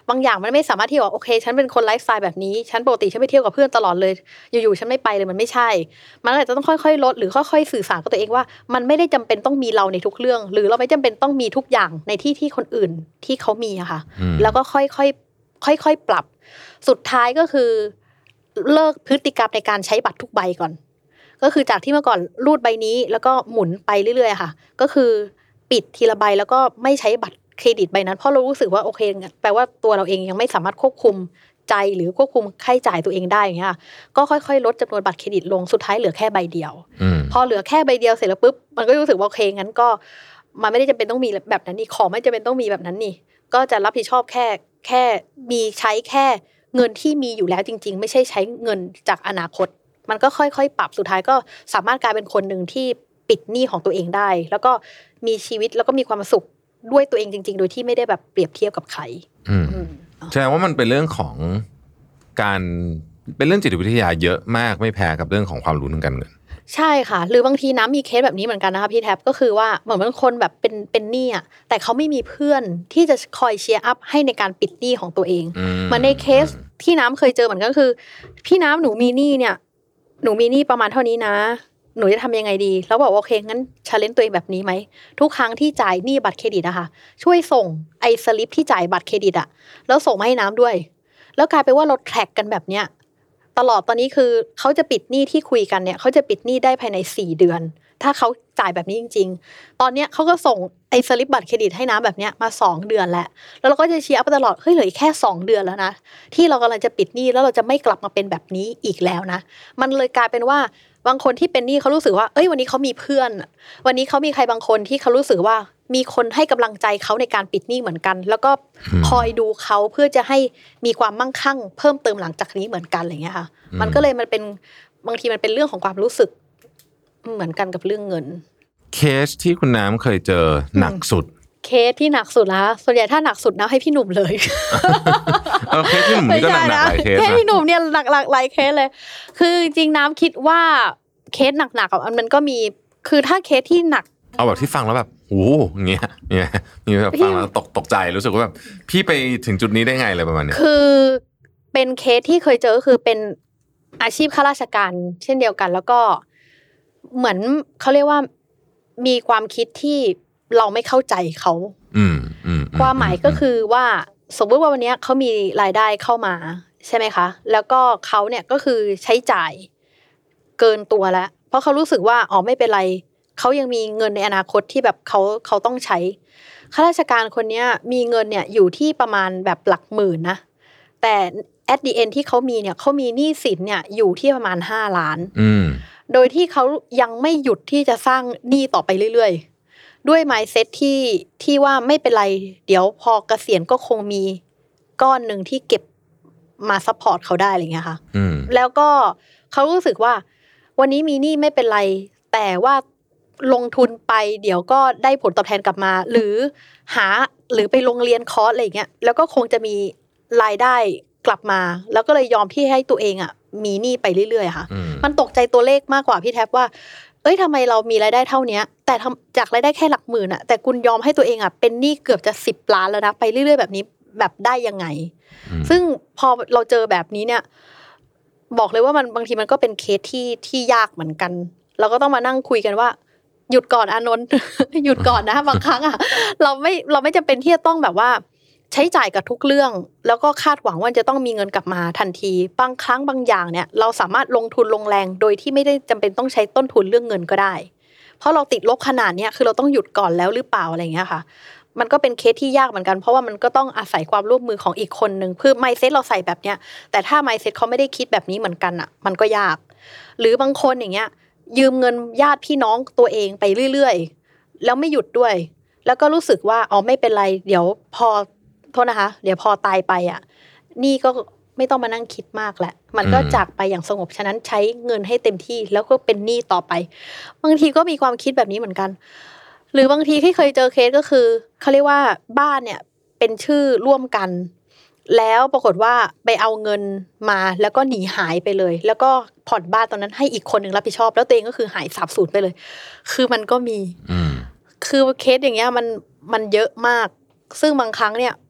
S2: บางอย่างมันไม่สามารถที่ว่าโอเคฉันเป็นคนไลฟ์สไตล์แบบนี้ฉันปกติฉันไปเที่ยวกับเพื่อนตลอดเลยอยู่ๆฉันไม่ไปเลยมันไม่ใช่มันอาจจะต้องค่อยๆลดหรือค่อยๆสื่อสารกับตัวเองว่ามันไม่ได้จำเป็นต้องมีเราในทุกเรื่องหรือเราไม่จำเป็นต้องมีทุกอย่างในที่ที่คนอื่นที่เขามีอะค่ะแล้วก็ค่อยๆค่อยๆปรับสุดท้ายก็คือเลิกพฤติกรรมในการใช้บัตรทุกใบก่อนก็คือจากที่เมื่อก่อนรูดใบนี้แล้วก็หมุนไปเรื่อยๆค่ะก็คือปิดทีละใบแล้วก็ไม่ใช้บัตรเครดิตใบนั้นเพราะเรารู้สึกว่าโอเคแปลว่าตัวเราเองยังไม่สามารถควบคุมใจหรือควบคุมค่าใช้จ่ายตัวเองได้อย่างเงี้ยก็ค่อยๆลดจำนวนบัตรเครดิตลงสุดท้ายเหลือแค่ใบเดียวพอเหลือแค่ใบเดียวเสร็จแล้วปุ๊บมันก็รู้สึกว่าโอเคงั้นก็มันไม่ได้จำเป็นต้องมีแบบนั้นนี่ของไม่จำเป็นต้องมีแบบนั้นนี่ก็จะรับผิดชอบแค่แค่มีใช้แค่เงินที่มีอยู่แล้วจริงๆไม่ใช่ใช้เงินจากอนาคตมันก็ค่อยๆปรับสุดท้ายก็สามารถกลายเป็นคนหนึ่งที่ปิดหนี้ของตัวเองได้แล้วก็มีชีวิตแล้วก็มีความสุขด้วยตัวเองจริงๆโดยที่ไม่ได้แบบเปรียบเทียบกับใคร
S1: แสดงว่ามันเป็นเรื่องของการเป็นเรื่องจิตวิทยาเยอะมากไม่แพ้กับเรื่องของความรู้ทางการเงิน
S2: ใช่ค่ะหรือบางทีน้ำมีเคสแบบนี้เหมือนกันนะคะพี่แท็บก็คือว่าเหมือนบางคนแบบเป็นเป็นหนี้อ่ะแต่เขาไม่มีเพื่อนที่จะคอยเชียร์อัพให้ในการปิดหนี้ของตัวเองเหมือนในเคสที่น้ำเคยเจอเหมือนกันก็คือพี่น้ำหนูมีหนี้เนี่ยหนูมีหนี้ประมาณเท่านี้นะหนูจะทำยังไงดีแล้วบอกว่าโอเคงั้นชาเลนจ์ตัวเองแบบนี้ไหมทุกครั้งที่จ่ายหนี้บัตรเครดิตอะค่ะช่วยส่งไอ้สลิปที่จ่ายบัตรเครดิตอะแล้วส่งมาให้น้ำด้วยแล้วกลายเป็นว่าเราแทร็กกันแบบเนี้ยตลอดตอนนี้คือเขาจะปิดหนี้ที่คุยกันเนี่ยเขาจะปิดหนี้ได้ภายในสี่เดือนถ้าเขาจ่ายแบบนี้จริงๆตอนเนี้ยเขาก็ส่งไอ้สลิปบัตรเครดิตให้น้ำแบบเนี้ยมาสองเดือนแล้วแล้วเราก็จะเชียร์ไปตลอดเฮ้ยเหลือแค่สองเดือนแล้วนะที่เรากำลังจะปิดหนี้แล้วเราจะไม่กลับมาเป็นแบบนี้อีกแล้วนะมันเลยกลายเป็นว่าบางคนที่เป็นหนี้เขารู้สึกว่าเอ้ยวันนี้เขามีเพื่อนวันนี้เขามีใครบางคนที่เขารู้สึกว่ามีคนให้กำลังใจเขาในการปิดหนี้เหมือนกันแล้วก็คอยดูเขาเพื่อจะให้มีความมั่งคั่งเพิ่มเติมหลังจากนี้เหมือนกันอะไรเงี้ยค่ะมันก็เลยมันเป็นบางทีมันเป็นเรื่องของความรู้สึกเหมือนกันกับเรื่องเงิน
S1: เคสที่คุณน้ำเคยเจอหนักสุด
S2: เคสที่หนักสุดแล้วส่วนใหญ่ถ้าหนักสุดนะให้พี่หนุ่มเลย
S1: เออเคสพี่หนุ่มนี่ก็หนักหลายเคสนะ
S2: เคสพี่หนุ่มเนี่ยหนักหลากหลายเคสเลยคือจริงน้ำคิดว่าเคสหนักๆอ่ะมันก็มีคือถ้าเคสที่หนัก
S1: เอาแบบที่ฟังแล้วแบบโอ้เงี้ยเงี้ยนี่แบบฟังแล้วตกตกใจรู้สึกว่าแบบพี่ไปถึงจุดนี้ได้ไงอะไรประมาณนี้
S2: คือเป็นเคสที่เคยเจอคือเป็นอาชีพข้าราชการเช่นเดียวกันแล้วก็เหมือนเขาเรียกว่ามีความคิดที่เราไม่เข้าใจเขา
S1: อืมอืม
S2: ความหมายก็คือว่าสมมติว่าวันนี้เขามีรายได้เข้ามาใช่ไหมคะแล้วก็เขาเนี่ยก็คือใช้จ่ายเกินตัวแล้วเพราะเขารู้สึกว่าอ๋อไม่เป็นไรเขายังมีเงินในอนาคตที่แบบเขาเขาต้องใช้ข้าราชการคนนี้มีเงินเนี่ยอยู่ที่ประมาณแบบหลักหมื่นนะแต่ at the end ที่เขามีเนี่ยเขามีหนี้สินเนี่ยอยู่ที่ประมาณห้าล้านโดยที่เขายังไม่หยุดที่จะสร้างหนี้ต่อไปเรื่อยๆด้วย mindset ที่ที่ว่าไม่เป็นไรเดี๋ยวพอเกษียณก็คงมีก้อนหนึ่งที่เก็บมาซัพพอร์ตเขาได้อะไรเงี้ยค่ะแล้วก็เขารู้สึกว่าวันนี้มีหนี้ไม่เป็นไรแต่ว่าลงทุนไปเดี๋ยวก็ได้ผลตอบแทนกลับมาหรือหาหรือไปลงเรียนคอร์สอะไรเงี้ยแล้วก็คงจะมีรายได้กลับมาแล้วก็เลยยอมที่ให้ตัวเองอ่ะมีหนี้ไปเรื่อยๆค่ะมันตกใจตัวเลขมากกว่าพี่แท็บว่าเอ้ยทำไมเรามีรายได้เท่านี้แต่จากรายได้แค่หลักหมื่นอ่ะแต่คุณยอมให้ตัวเองอ่ะเป็นหนี้เกือบจะสิบล้านแล้วนะไปเรื่อยๆแบบนี้แบบได้ยังไงซึ่งพอเราเจอแบบนี้เนี่ยบอกเลยว่ามันบางทีมันก็เป็นเคสที่ที่ยากเหมือนกันเราก็ต้องมานั่งคุยกันว่าหยุดก่อนอานนท์หยุดก่อนนะบางครั้งอ่ะเราไม่เราไม่จำเป็นที่จะต้องแบบว่าใช้จ่ายกับทุกเรื่องแล้วก็คาดหวังว่าจะต้องมีเงินกลับมาทันทีบางครั้งบางอย่างเนี่ยเราสามารถลงทุนลงแรงโดยที่ไม่ได้จำเป็นต้องใช้ต้นทุนเรื่องเงินก็ได้เพราะเราติดลบขนาดนี้คือเราต้องหยุดก่อนแล้วหรือเปล่าอะไรอย่างเงี้ยค่ะมันก็เป็นเคสที่ยากเหมือนกันเพราะว่ามันก็ต้องอาศัยความร่วมมือของอีกคนนึงคือ mindset เราใส่แบบเนี้ยแต่ถ้า mindset เขาไม่ได้คิดแบบนี้เหมือนกันอ่ะมันก็ยากหรือบางคนอย่างเงี้ยยืมเงินญาติพี่น้องตัวเองไปเรื่อยๆแล้วไม่หยุดด้วยแล้วก็รู้สึกว่าอ๋อไม่เป็นไรเดี๋ยวพอโทษนะคะเดี๋ยวพอตายไปอ่ะนี่ก็ไม่ต้องมานั่งคิดมากแหละมันก็จากไปอย่างสงบฉะนั้นใช้เงินให้เต็มที่แล้วก็เป็นหนี้ต่อไปบางทีก็มีความคิดแบบนี้เหมือนกันหรือบางทีที่เคยเจอเคสก็คือเขาเรียกว่าบ้านเนี่ยเป็นชื่อร่วมกันแล้วปรากฏว่าไปเอาเงินมาแล้วก็หนีหายไปเลยแล้วก็ผ่อนบ้านตอนนั้นให้อีกคนนึงรับผิดชอบแล้วตัวเองก็คือหายสาบสูญไปเลยคือมันก็มีคือเคสอย่างเงี้ยมันมันเยอะมากซึ่งบางครั้งเนี่ย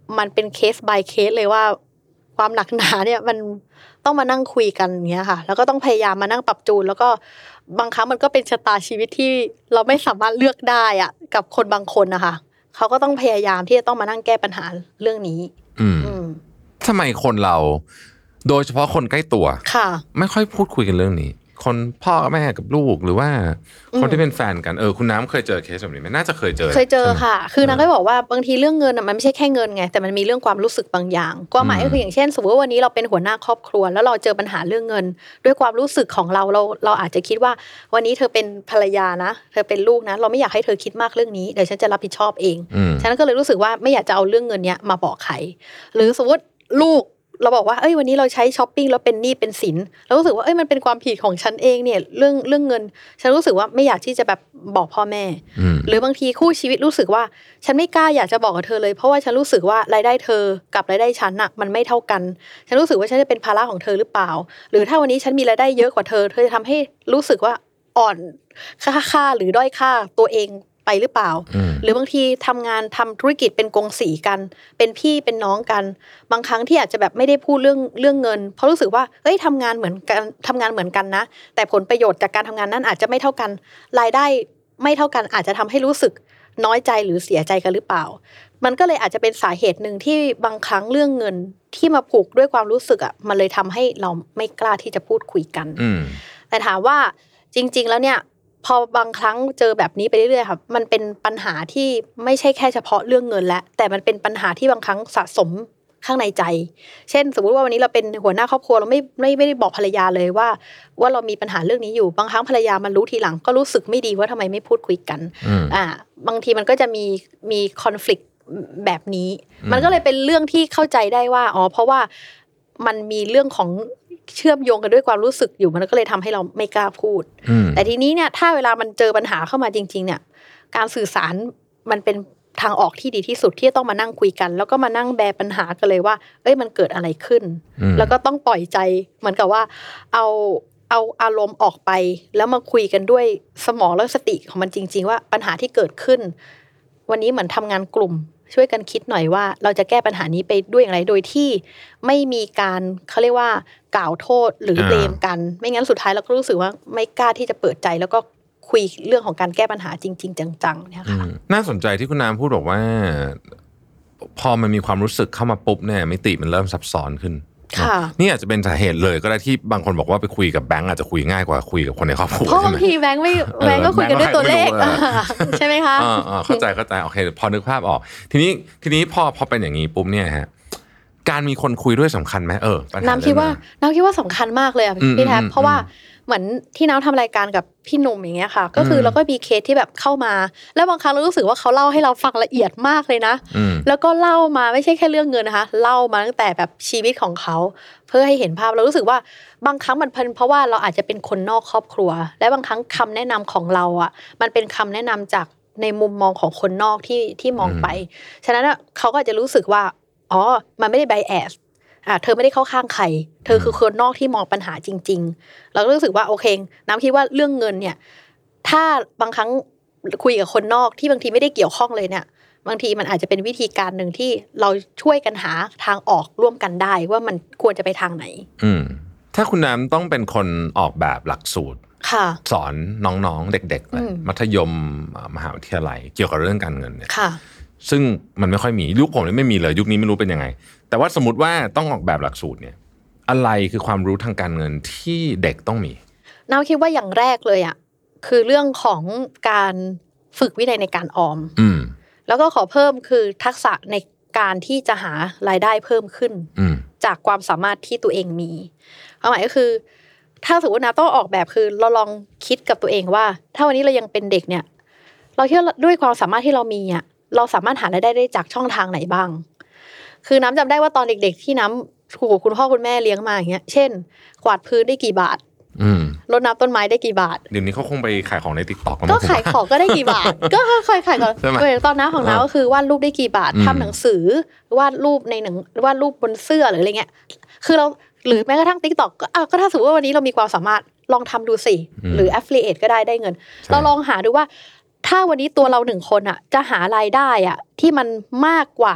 S2: มันเป็นเคส by เคสเลยว่าความหนักหนาเนี่ยมันต้องมานั่งคุยกันอย่างเงี้ยค่ะแล้วก็ต้องพยายามมานั่งปรับจูนแล้วก็บางครั้งมันก็เป็นชะตาชีวิตที่เราไม่สามารถเลือกได้อ่ะกับคนบางคนนะคะเขาก็ต้องพยายามที่จะต้องมานั่งแก้ปัญหาเรื่องนี้
S1: อืมทำไมคนเราโดยเฉพาะคนใกล้ตัวค่ะไม่ค่อยพูดคุยกันเรื่องนี้คนพ่อแม่กับลูกหรือว่าคนที่เป็นแฟนกันเออคุณน้ำเคยเจอเคสแบบนี้ไหมน่าจะเคยเจอ
S2: เคยเจอค่ะคือน้ำก็บอกว่าบางทีเรื่องเงินมันไม่ใช่แค่เงินไงแต่มันมีเรื่องความรู้สึกบางอย่างก็หมายก็คืออย่างเช่นสมมติว่าวันนี้เราเป็นหัวหน้าครอบครัวแล้วเราเจอปัญหาเรื่องเงินด้วยความรู้สึกของเราเราเราอาจจะคิดว่าวันนี้เธอเป็นภรรยานะเธอเป็นลูกนะเราไม่อยากให้เธอคิดมากเรื่องนี้เดี๋ยวฉันจะรับผิดชอบเองฉะนั้นก็เลยรู้สึกว่าไม่อยากจะเอาเรื่องเงินเนี้ยมาบอกใครหรือสมมติลูกเราบอกว่าเอ้ยวันนี้เราใช้ช้อปปิ้งแล้วเป็นหนี้เป็นสินเรารู้สึกว่าเอ้ยมันเป็นความผิดของฉันเองเนี่ยเรื่องเรื่องเงินฉันรู้สึกว่าไม่อยากที่จะแบบบอกพ่อแม่หรือบางทีคู่ชีวิตรู้สึกว่าฉันไม่กล้าอยากจะบอกกับเธอเลยเพราะว่าฉันรู้สึกว่ารายได้เธอกับรายได้ฉันน่ะมันไม่เท่ากันฉันรู้สึกว่าฉันจะเป็นภาระของเธอหรือเปล่าหรือถ้าวันนี้ฉันมีรายได้เยอะกว่าเธอเธอจะทำให้รู้สึกว่าอ่อนค่าค่าหรือด้อยค่าตัวเองไปหรือเปล่าหรือบางทีทำงานทำธุรกิจเป็นกงสีกันเป็นพี่เป็นน้องกันบางครั้งที่อาจจะแบบไม่ได้พูดเรื่องเรื่องเงินเพราะรู้สึกว่าเอ้ยทำงานเหมือนกันทำงานเหมือนกันนะแต่ผลประโยชน์จากการทำงานนั้นอาจจะไม่เท่ากันรายได้ไม่เท่ากันอาจจะทำให้รู้สึกน้อยใจหรือเสียใจกันหรือเปล่ามันก็เลยอาจจะเป็นสาเหตุหนึ่งที่บางครั้งเรื่องเงินที่มาผูกด้วยความรู้สึกอ่ะมันเลยทำให้เราไม่กล้าที่จะพูดคุยกันแต่ถามว่าจริงๆแล้วเนี่ยพอบางครั้งเจอแบบนี้ไปเรื่อยๆค่ะมันเป็นปัญหาที่ไม่ใช่แค่เฉพาะเรื่องเงินแล้วแต่มันเป็นปัญหาที่บางครั้งสะสมข้างในใจเช่นสมมุติว่าวันนี้เราเป็นหัวหน้าครอบครัวเราไม่ไม่ไม่ได้บอกภรรยาเลยว่าว่าเรามีปัญหาเรื่องนี้อยู่บางครั้งภรรยามันรู้ทีหลังก็รู้สึกไม่ดีว่าทำไมไม่พูดคุยกันอ่าบางทีมันก็จะมีมีคอนฟลิกต์แบบนี้มันก็เลยเป็นเรื่องที่เข้าใจได้ว่าอ๋อเพราะว่ามันมีเรื่องของเชื่อมโยงกันด้วยความรู้สึกอยู่มันก็เลยทำให้เราไม่กล้าพูดแต่ทีนี้เนี่ยถ้าเวลามันเจอปัญหาเข้ามาจริงๆเนี่ยการสื่อสารมันเป็นทางออกที่ดีที่สุดที่ต้องมานั่งคุยกันแล้วก็มานั่งแบปัญหากันเลยว่าเอ้ยมันเกิดอะไรขึ้นแล้วก็ต้องปล่อยใจเหมือนกับว่าเอาเอาอารมณ์ออกไปแล้วมาคุยกันด้วยสมองและสติของมันจริงๆว่าปัญหาที่เกิดขึ้นวันนี้เหมือนทำงานกลุ่มช่วยกันคิดหน่อยว่าเราจะแก้ปัญหานี้ไปด้วยอย่างไรโดยที่ไม่มีการเขาเรียกว่ากล่าวโทษหรือเบลมกันไม่งั้นสุดท้ายเราก็รู้สึกว่าไม่กล้าที่จะเปิดใจแล้วก็คุยเรื่องของการแก้ปัญหาจริงๆจังๆเนี่ยค่ะ
S1: น่าสนใจที่คุณน้ำพูดบอกว่าพอมันมีความรู้สึกเข้ามาปุ๊บเนี่ยมิติมันเริ่มซับซ้อนขึ้นนี่อาจจะเป็นสาเหตุเลยก็ได้ที่บางคนบอกว่าไปคุยกับแบงก์อาจจะคุยง่ายกว่าคุยกับคนในครอบครัว
S2: เพราะบางทีแบงก์ไม่แบงก์ก็คุยกันด้วยตัวเลขใช่ไหมคะ
S1: เข้าใจเข้าใจโอเคพอนึกภาพออกทีนี้ทีนี้พอพอเป็นอย่างนี้ปุ๊บเนี่ยฮะการมีคนคุยด้วยสำคัญไหมเออ
S2: น้ำคิดว่าน้ำคิดว่าสำคัญมากเลยอ่ะพี่แท็บเพราะว่าเหมือนที่น้ำทำรายการกับพี่หนุ่มอย่างเงี้ยค่ะก็คือเราก็มีเคสที่แบบเข้ามาแล้วบางครั้งเรารู้สึกว่าเขาเล่าให้เราฟังละเอียดมากเลยนะแล้วก็เล่ามาไม่ใช่แค่เรื่องเงินนะคะเล่ามาตั้งแต่แบบชีวิตของเขาเพื่อให้เห็นภาพเรารู้สึกว่าบางครั้งมันเพลินเพราะว่าเราอาจจะเป็นคนนอกครอบครัวและบางครั้งคำแนะนำของเราอ่ะมันเป็นคำแนะนำจากในมุมมองของคนนอกที่ที่มองไปฉะนั้นเขาก็จะรู้สึกว่าอ๋อมันไม่ได้ไบแอสอ่ะเธอไม่ได้เข้าข้างใครเธอคือคนนอกที่มองปัญหาจริงๆเราก็รู้สึกว่าโอเคน้ำคิดว่าเรื่องเงินเนี่ยถ้าบางครั้งคุยกับคนนอกที่บางทีไม่ได้เกี่ยวข้องเลยเนี่ยบางทีมันอาจจะเป็นวิธีการหนึ่งที่เราช่วยกันหาทางออกร่วมกันได้ว่ามันควรจะไปทางไหน
S1: อืมถ้าคุณน้ำต้องเป็นคนออกแบบหลักสูตรสอนน้องๆเด็กๆเลยมัธยมมหาวิทยาลัยเกี่ยวกับเรื่องการเงินเนี่ยซึ่งมันไม่ค่อยมียุคผมนี่ไม่มีเลยยุคนี้ไม่รู้เป็นยังไงแต่ว่าสมมติว่าต้องออกแบบหลักสูตรเนี่ยอะไรคือความรู้ทางการเงินที่เด็กต้องมี
S2: น้าคิดว่าอย่างแรกเลยอ่ะคือเรื่องของการฝึกวินัยในการออมอืมแล้วก็ขอเพิ่มคือทักษะในการที่จะหารายได้เพิ่มขึ้นจากความสามารถที่ตัวเองมีความหมายก็คือถ้าสมมตินะต้องออกแบบคือเราลองคิดกับตัวเองว่าถ้าวันนี้เรายังเป็นเด็กเนี่ยเราคิดว่าด้วยความสามารถที่เรามีอ่ะเราสามารถหารายได้ได้จากช่องทางไหนบ้างคือน้ำจำได้ว่าตอนเด็กๆที่น้ำถูกคุณพ่อคุณแม่เลี้ยงมาอย่างเงี้ยเช่นกวาดพื้นได้กี่บาทรดน้ำต้นไม้ได้กี่บาท
S1: เดี๋ยวนี้เขาคงไปขายของใน TikTok
S2: ก็ขายของก็ได้กี่บาทก็ค่อยๆขายก่อนตอนน้าของน้าก็คือวาดรูปได้กี่บาททำหนังสือวาดรูปในหนังวาดรูปบนเสื้อหรืออะไรเงี้ยคือเราหรือแม้กระทั่ง TikTok ก็อ่ะก็ถ้าสมมติว่าวันนี้เรามีความสามารถลองทำดูสิหรือ affiliate ก็ได้ได้เงินเราลองหาดูว่าถ้าวันนี้ตัวเราหนึ่งคนอ่ะจะหารายได้อ่ะที่มันมากกว่า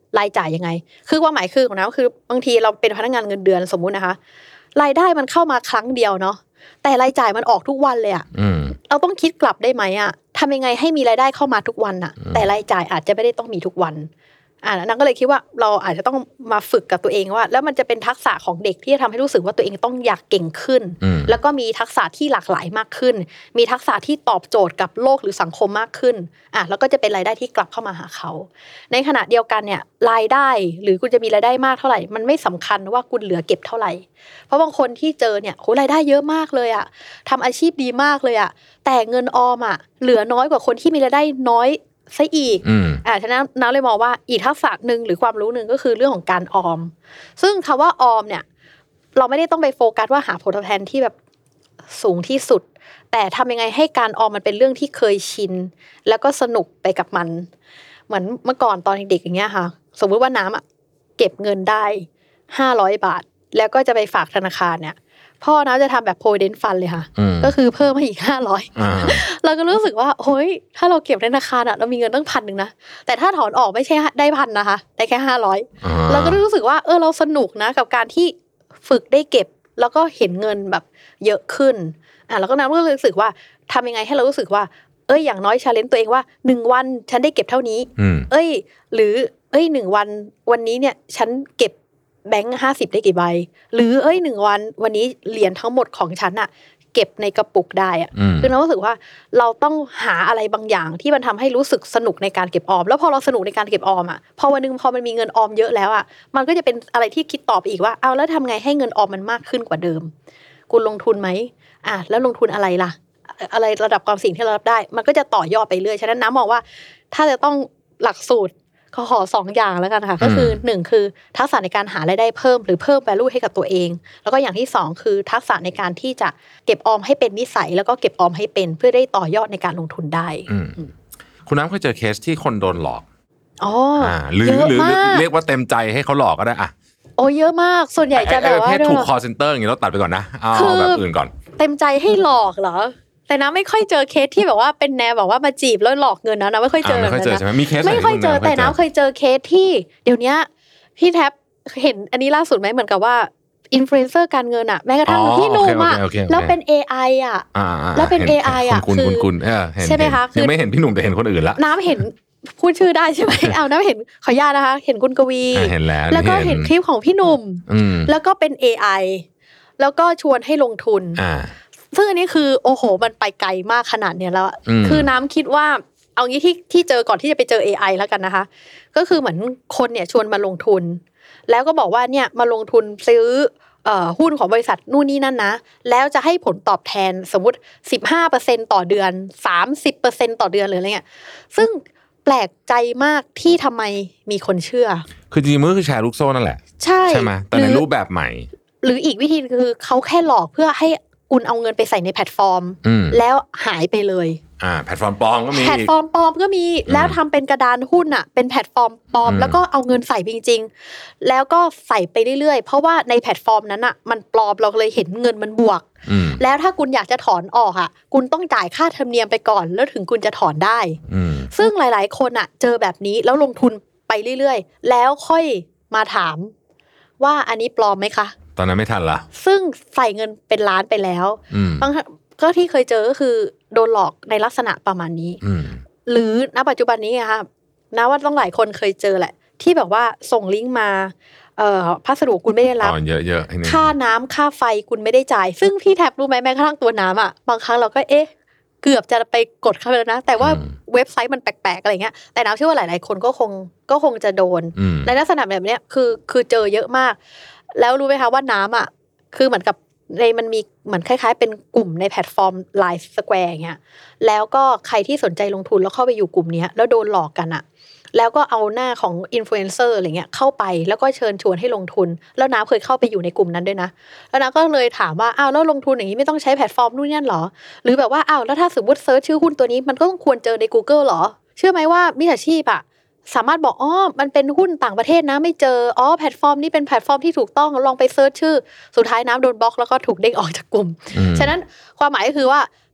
S2: รายจ่ายยังไงคือความหมายคือของน้ำคือบางทีเราเป็นพนักงานเงินเดือนสมมุตินะคะรายได้มันเข้ามาครั้งเดียวเนาะแต่รายจ่ายมันออกทุกวันเลยอ่ะเราต้องคิดกลับได้ไหมอ่ะทำยังไงให้มีรายได้เข้ามาทุกวันอ่ะแต่รายจ่ายอาจจะไม่ได้ต้องมีทุกวันอ่านังก็เลยคิดว่าเราอาจจะต้องมาฝึกกับตัวเองว่าแล้วมันจะเป็นทักษะของเด็กที่จะทำให้รู้สึกว่าตัวเองต้องอยากเก่งขึ้นแล้วก็มีทักษะที่หลากหลายมากขึ้นมีทักษะที่ตอบโจทย์กับโลกหรือสังคมมากขึ้นอ่ะแล้วก็จะเป็นรายได้ที่กลับเข้ามาหาเขาในขณะเดียวกันเนี่ยรายได้หรือคุณจะมีรายได้มากเท่าไหร่มันไม่สำคัญว่าคุณเหลือเก็บเท่าไหร่เพราะบางคนที่เจอเนี่ยโหรายได้เยอะมากเลยอ่ะทำอาชีพดีมากเลยอ่ะแต่เงินออมอ่ะเหลือน้อยกว่าคนที่มีรายได้น้อยซะอีกอ่าฉะนั้นน้าเลยมองว่าอีกทักษะหนึ่งหรือความรู้หนึ่งก็คือเรื่องของการออมซึ่งคำว่าออมเนี่ยเราไม่ได้ต้องไปโฟกัสว่าหาผลตอบแทนที่แบบสูงที่สุดแต่ทำยังไงให้การออมมันเป็นเรื่องที่เคยชินแล้วก็สนุกไปกับมันเหมือนเมื่อก่อนตอนเด็กๆอย่างเงี้ยค่ะสมมติว่าน้ำอ่ะเก็บเงินได้ห้าร้อยบาทแล้วก็จะไปฝากธนาคารเนี่ยพ่อน้าจะทำแบบ provident fund เลยค่ะก็คือเพิ่มมาอีกห้าร้อยเราก็รู้สึกว่าเฮ้ยถ้าเราเก็บในธนาคารอ่ะเรามีเงินตั้งพันนึงนะแต่ถ้าถอนออกไม่ใช่ได้พันนะคะได้แค่ห้าร้อยเราก็รู้สึกว่าเออเราสนุกนะกับการที่ฝึกได้เก็บแล้วก็เห็นเงินแบบเยอะขึ้นอ่ะแล้วก็น้าก็รู้สึกว่าทำยังไงให้เรารู้สึกว่าเอ้ยอย่างน้อย challenge ตัวเองว่าหนึ่งวันฉันได้เก็บเท่านี้เอ้ยหรือเอ้ยหนึ่งวันวันนี้เนี่ยฉันเก็บแบงค์ห้าสิบได้กี่ใบหรือเอ้ยหนึ่งวันวันนี้เหรียญทั้งหมดของฉันอะเก็บในกระปุกได้อะคือเรารู้สึกว่าเราต้องหาอะไรบางอย่างที่มันทำให้รู้สึกสนุกในการเก็บออมแล้วพอเราสนุกในการเก็บออมอะพอวันนึงพอมันมีเงินออมเยอะแล้วอะมันก็จะเป็นอะไรที่คิดต่อไปอีกว่าเอาแล้วทำไงให้เงินออมมันมากขึ้นกว่าเดิมคุณลงทุนไหมอ่ะแล้วลงทุนอะไรล่ะอะไรระดับความเสี่ยงที่เรารับได้มันก็จะต่อยอดไปเรื่อยฉะนั้นน้ำมองว่าถ้าจะต้องหลักสูตรขอขอสองอย่างแล้วกันค่ะก็คือหนึ่งคือทักษะในการหารายได้เพิ่มหรือเพิ่ม value ให้กับตัวเองแล้วก็อย่างที่สองคือทักษะในการที่จะเก็บออมให้เป็นนิสัยแล้วก็เก็บออมให้เป็นเพื่อได้ต่อยอดในการลงทุนได้
S1: คุณน้ำเคยเจอเคสที่คนโดนหลอก
S2: อ๋อ
S1: หรือหรือเรียกว่าเต็มใจให้เขาหลอกก็ได้อะ
S2: โอ้เยอะมากส่วนใหญ่จะแบบว่า
S1: ถูก call center อย่างนี้เราตัดไปก่อนนะเอาแบบอื่นก่อน
S2: เต็มใจให้หลอกเหรอแต่น้าไม่ค่อยเจอเคสที่แบบว่าเป็นแนวแบบว่ามาจีบแล้วหลอกเงินนะน้าไม่ค่อยเจอ
S1: ไม่ค่อยเจอใช่ไหมมีเคส
S2: ไม่ค่อยเจอแต่น้าเคยเจอเคสที่เดี๋ยวนี้พี่แท็บเห็นอันนี้ล่าสุดไหมเหมือนกับว่าอินฟลูเอนเซอร์การเงินอ่ะแม้กระทั่งพี่หนุ่มอ่ะแล้วเป็น เอ ไอ อ่ะแล้วเป็น เอ ไอ อ่ะคือใช่ไหมคะ
S1: คือไม่เห็นพี่หนุ่มแต่เห็นคนอื่นละ
S2: น้าเห็นพูดชื่อได้ใช่ไหมเอาน้าเห็นขออนุญาตนะคะเห็นคุณกวี
S1: เห็นแล้ว
S2: แล้วก็เห็นคลิปของพี่หนุ่มแล้วก็เป็น เอ ไอ แล้วก็ชวนให้ลงทุนซึ่งอันนี้คือโอ้โหมันไปไกลมากขนาดเนี้ยแล้วคือน้ำคิดว่าเอางี้ที่ที่เจอก่อนที่จะไปเจอ เอ ไอ แล้วกันนะคะก็คือเหมือนคนเนี่ยชวนมาลงทุนแล้วก็บอกว่าเนี่ยมาลงทุนซื้อเอ่อหุ้นของบริษัทนู่นนี่นั่นนะแล้วจะให้ผลตอบแทนสมมุติ สิบห้าเปอร์เซ็นต์ ต่อเดือน สามสิบเปอร์เซ็นต์ ต่อเดือนหรืออะไรเงี้ยซึ่งแปลกใจมากที่ทำไมมีคนเชื่อ
S1: คือจริงๆมันคือแชร์ลูกโซ่นั่นแหละ
S2: ใช่
S1: ใช่ไหมแต่ในรูปแบบใหม่
S2: หรืออีกวิธีคือเขาแค่หลอกเพื่อให้คุณเอาเงินไปใส่ในแพลตฟอร์มแล้วหายไปเลย
S1: อ่าแพลตฟอร์มปลอมก็มี
S2: แพลตฟอร์มปลอมก็มีแล้วทำเป็นกระดานหุ้นอ่ะเป็นแพลตฟอร์มปลอมแล้วก็เอาเงินใส่จริงๆแล้วก็ใส่ไปเรื่อยๆเพราะว่าในแพลตฟอร์มนั้นอ่ะมันปลอมเราเลยเห็นเงินมันบวกแล้วถ้าคุณอยากจะถอนออกอ่ะคุณต้องจ่ายค่าธรรมเนียมไปก่อนแล้วถึงคุณจะถอนได้ซึ่งหลายๆคนอ่ะเจอแบบนี้แล้วลงทุนไปเรื่อยๆแล้วค่อยมาถามว่าอันนี้ปลอมไหมคะ
S1: ตอนนั้นไม่ทันละ
S2: ซึ่งใส่เงินเป็นล้านไปแล้วบางก็ที่เคยเจอก็คือโดนหลอกในลักษณะประมาณนี้หรือณปัจจุบันนี้ค่ะนะว่าต้องหลายคนเคยเจอแหละที่แบบว่าส่งลิงก์มาเอ่อพัสดุคุณไม่ได้รับ
S1: เยอะๆ
S2: ค่าน้ำค่าไฟคุณไม่ได้จ่ายซึ่งพี่แท็บรู้ไหมแม้กระทั่งตัวน้ำอ่ะบางครั้งเราก็เอ๊ะเกือบจะไปกดเข้าไปแล้วนะแต่ว่าเว็บไซต์มันแปลกๆอะไรเงี้ยแต่น้ำเชื่อว่าหลายๆคนก็คงก็คงจะโดนในลักษณะแบบนี้คือคือเจอเยอะมากแล้วรู้ไหมคะว่าน้ำอ่ะคือเหมือนกับในมันมีเหมือนคล้ายๆเป็นกลุ่มในแพลตฟอร์ม ไลน์ Square อย่างเงี้ยแล้วก็ใครที่สนใจลงทุนแล้วเข้าไปอยู่กลุ่มนี้แล้วโดนหลอกกันอ่ะแล้วก็เอาหน้าของอินฟลูเอนเซอร์อะไรเงี้ยเข้าไปแล้วก็เชิญชวนให้ลงทุนแล้วน้าเคยเข้าไปอยู่ในกลุ่มนั้นด้วยนะแล้วน้าก็เลยถามว่าอ้าวแล้วลงทุนอย่างนี้ไม่ต้องใช้แพลตฟอร์มนู่นนี่หรอหรือแบบว่าอ้าวแล้วถ้าสมมติเซิร์ชชื่อหุ้นตัวนี้มันก็ต้องควรเจอใน Google หรอเชื่อไหมว่ามิจฉาชีพอ่ะสามารถบอกอ๋อมันเป็นหุ้นต่างประเทศนะไม่เจออ๋อแพลตฟอร์มนี้เป็นแพลตฟอร์มที่ถูกต้องลองไปเซิร์ชชื่อสุดท้ายน้ำโดนบล็อกแล้วก็ถูกเด้งออกจากกลุ่มฉะนั้นความหมายก็คือว่า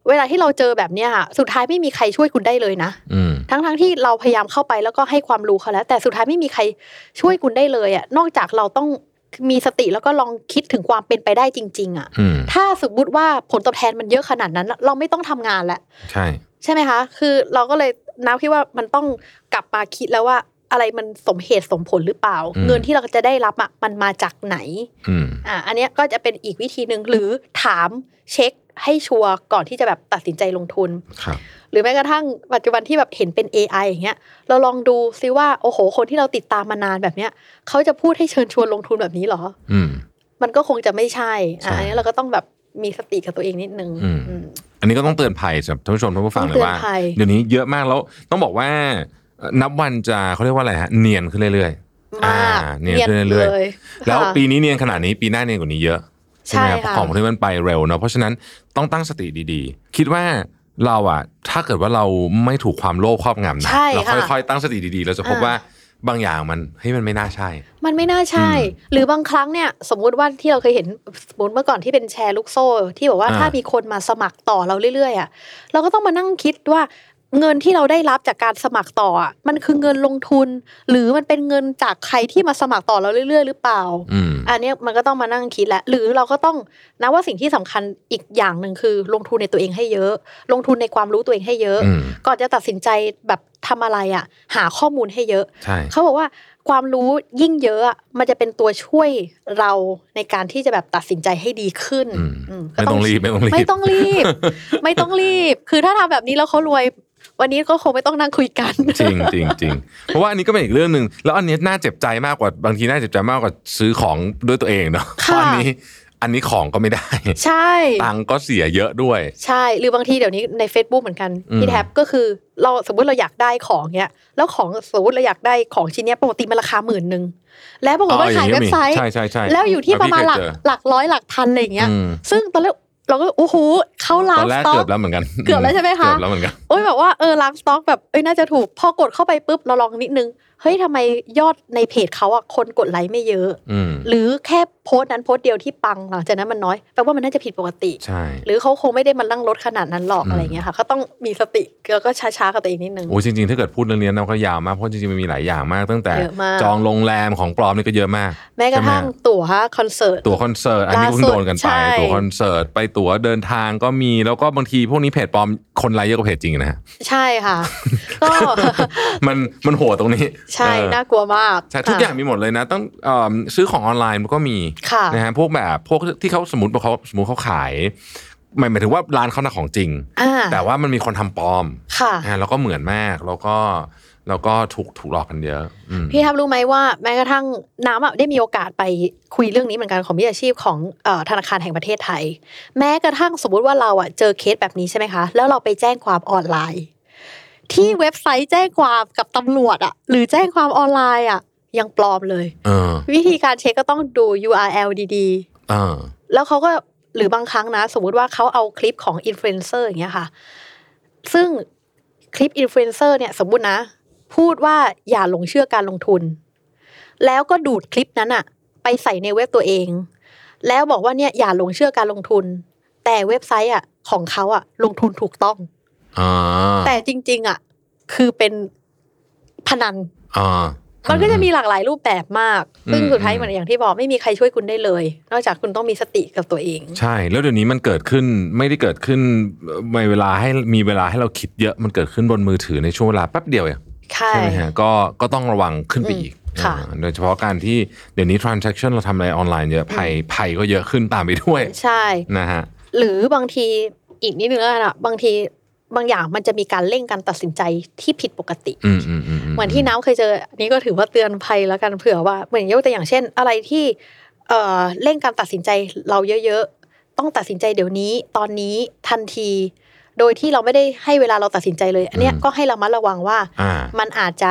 S2: เวลาที่เราเจอแบบเนี้ยค่ะสุดท้ายไม่มีใครช่วยคุณได้เลยนะทั้งๆที่เราพยายามเข้าไปแล้วก็ให้ความรู้เขาแล้วแต่สุดท้ายไม่มีใครช่วยคุณได้เลยอ่ะนอกจากเราต้องมีสติแล้วก็ลองคิดถึงความเป็นไปได้จริงๆอ่ะถ้าสมมุติว่าผลตอบแทนมันเยอะขนาดนั้นเราไม่ต้องทำงานแล้ว
S1: ใช่
S2: ใช่ไหมคะคือเราก็เลยน้าคิดว่ามันต้องกลับมาคิดแล้วว่าอะไรมันสมเหตุสมผลหรือเปล่าเงินที่เราจะได้รับอ่ะมันมาจากไหนอ่าอันนี้ก็จะเป็นอีกวิธีนึงหรือถามเช็คให้ชัวร์ก่อนที่จะแบบตัดสินใจลงทุนหรือแม้กระทั่งปัจจุบันที่แบบเห็นเป็น เอ ไอ อย่างเงี้ยเราลองดูซิว่าโอ้โหคนที่เราติดตามมานานแบบเนี้ยเขาจะพูดให้เชิญชวนลงทุนแบบนี้หรออืมมันก็คงจะไม่ใช่อ่าอันนี้เราก็ต้องแบบมีสติกับตัวเองนิดนึง
S1: อันนี้ก็ต้องเตือนภัยสำหรับท่านผู้ชมท่านผู้ฟังเลยว่าเดี๋ยวนี้เยอะมากแล้วต้องบอกว่านับวันจะเขาเรียกว่าอะไรฮะเนียนขึ้นเรื่อยๆ
S2: มาก
S1: เนียนขึ้นเรื่อยๆแล้วปีนี้เนียนขนาดนี้ปีหน้าเนียนกว่านี้เยอะใช่ไหมครับของที่มันไปเร็วเนาะเพราะฉะนั้นต้องตั้งสติดีๆคิดว่าเราอะถ้าเกิดว่าเราไม่ถูกความโลภครอบงำนะเราค่อยๆตั้งสติดีๆเราจะพบว่าบางอย่างมันเฮ้ยมันไม่น่าใช่
S2: มันไม่น่าใช่หรือบางครั้งเนี่ยสมมุติว่าที่เราเคยเห็นสมมติเมื่อก่อนที่เป็นแชร์ลูกโซ่ที่บอกว่าถ้ามีคนมาสมัครต่อเราเรื่อยๆอ่ะเราก็ต้องมานั่งคิดว่าเงินที่เราได้รับจากการสมัครต่ออ่ะมันคือเงินลงทุนหรือมันเป็นเงินจากใครที่มาสมัครต่อเราเรื่อยๆหรือเปล่าอันนี้มันก็ต้องมานั่งคิดแหละหรือเราก็ต้องนะว่าสิ่งที่สำคัญอีกอย่างนึงคือลงทุนในตัวเองให้เยอะลงทุนในความรู้ตัวเองให้เยอะก่อนจะตัดสินใจแบบทำอะไรอ่ะหาข้อมูลให้เยอะเขาบอกว่าความรู้ยิ่งเยอะมันจะเป็นตัวช่วยเราในการที่จะแบบตัดสินใจให้ดีขึ้น
S1: ไม่ต้องรีบไม่ต้องรีบ
S2: ไม่ต้องรีบไม่ต้องรีบคือถ้าทำแบบนี้แล้วเขารวยวันนี้ก็คงไม่ต้องนั่งคุยกัน
S1: จริงจริงจริงเพราะว่าอันนี้ก็เป็นอีกเรื่องนึงแล้วอันนี้น่าเจ็บใจมากกว่าบางทีน่าเจ็บใจมากกว่าซื้อของด้วยตัวเองเนาะเพราะอันนี้อันนี้ของก็ไม่ได้
S2: ใช่
S1: ตังก็เสียเยอะด้วย
S2: ใช่หรือบางทีเดี๋ยวนี้ใน Facebook เหมือนกันพี่แท็บก็คือเราสมมติเราอยากได้ของเนี้ยแล้วของสมมติเราอยากได้ของชิ้นนี้ปกติมันราคาหมื่นนึงแล้วปรากฏว่าขายเว็บไซต์แล้วอยู่ที่ประมาณหลักหลักร้อยหลักพันอะไรอย่างเงี้ยซึ่งตอนแรกเราก็โอ้โหเขาล้างสต็อก
S1: เกือบแล้วเหมือนกัน
S2: เกือบแล้วใช่ไหมคะ
S1: เกือบแล้วเหมือนกัน
S2: โอ้ยแบบว่าเออล้างสต็อกแบบเอ้ยน่าจะถูกพอกดเข้าไปปุ๊บเราลองนิดนึงเฮ้ยทำไมยอดในเพจเขาอ่ะคนกดไลค์ไม่เยอะหรือแค่โพสต์นั้นโพสต์เดียวที่ปังหลังจากนั้นมันน้อยแปลว่ามันน่าจะผิดปกติ
S1: ใช่
S2: หรือเขาคงไม่ได้มานั่งลดขนาดนั้นหรอกอะไรเงี้ยค่ะเขาต้องมีสติแล้วก็ช้าๆกับตัวเองนิดนึง
S1: โอ้จริงๆถ้าเกิดพูดเรื่องนี้เราก็ยาวมากเพราะจริงๆมันมีหลายอย่างมากตั้งแต่จองโรงแรมของปลอมนี่ก็เยอะมาก
S2: แม้กระทั่งตั๋วคอนเสิร์ต
S1: ตั๋วคอนเสิร์ตอันนี้เพิ่งโดนกันไปตั๋วคอนเสิร์ตไปตั๋วเดินทางก็มีแล้วก็บางทีพวกนี้เพจปลอมคนไลค์เยอะกว่าเพจจริงนะฮะ
S2: ใช่ค่ะก็
S1: มันมันโหดตรงนี้
S2: ใช่น่ากลัวมาก
S1: ใช่ทุกอย่างมีหมดเลยนะต้องซื้อของออนไลน์มันก็มีนะฮะพวกแบบพวกที่เขาสมมติว่าเขาสมมติเขาขายหมายถึงว่าร้านเขาหน้าของจริงแต่ว่ามันมีคนทำปลอมนะแล้วก็เหมือนมากแล้วก็แล้วก็ถูกถูกหลอกกันเยอะ
S2: พี่ทับรู้ไหมว่าแม้กระทั่งน้ำได้มีโอกาสไปคุยเรื่องนี้เหมือนกันของวิชาชีพของธนาคารแห่งประเทศไทยแม้กระทั่งสมมุติว่าเราอ่ะเจอเคสแบบนี้ใช่ไหมคะแล้วเราไปแจ้งความออนไลน์ที่เว็บไซต์แจ้งความกับตำรวจอ่ะหรือแจ้งความออนไลน์อ่ะยังปลอมเลยวิธีการเช็คก็ต้องดู ยู อาร์ แอล ดีๆแล้วเขาก็หรือบางครั้งนะสมมุติว่าเขาเอาคลิปของอินฟลูเอนเซอร์อย่างเงี้ยค่ะซึ่งคลิปอินฟลูเอนเซอร์เนี่ยสมมุตินะพูดว่าอย่าหลงเชื่อการลงทุนแล้วก็ดูดคลิปนั้นอะไปใส่ในเว็บตัวเองแล้วบอกว่าเนี่ยอย่าหลงเชื่อการลงทุนแต่เว็บไซต์อะของเขาอะลงทุนถูกต้องแต่จริงๆอะคือเป็นพนันมันก็จะมีหลากหลายรูปแบบมากซึ่งสุดท้ายเหมือนอย่างที่บอกไม่มีใครช่วยคุณได้เลยนอกจากคุณต้องมีสติกับตัวเอง
S1: ใช่แล้วเดี๋ยวนี้มันเกิดขึ้นไม่ได้เกิดขึ้นในเวลาให้มีเวลาให้เราคิดเยอะมันเกิดขึ้นบนมือถือในช่วงเวลาแป๊บเดียวเองใช่ไหมฮะก็ก็ต้องระวังขึ้นไปอีกโดยเฉพาะการที่เดี๋ยวนี้ transaction เราทำอะไรออนไลน์เยอะภัยภัยก็เยอะขึ้นตามไปด้วย
S2: ใช่
S1: นะฮะ
S2: หรือบางทีอีกนิดนึงนะบางทีบางอย่างมันจะมีการเร่งการตัดสินใจที่ผิดปกติเหมือนที่น้ำเคยเจออันนี้ก็ถือว่าเตือนภัยแล้วกันเผื่อว่าเหมือนยกตัวอย่างเช่นอะไรที่เอ่อเร่งการตัดสินใจเราเยอะๆต้องตัดสินใจเดี๋ยวนี้ตอนนี้ทันทีโดยที่เราไม่ได้ให้เวลาเราตัดสินใจเลยอันเนี้ยก็ให้เราระมัดระวังว่ามันอาจจะ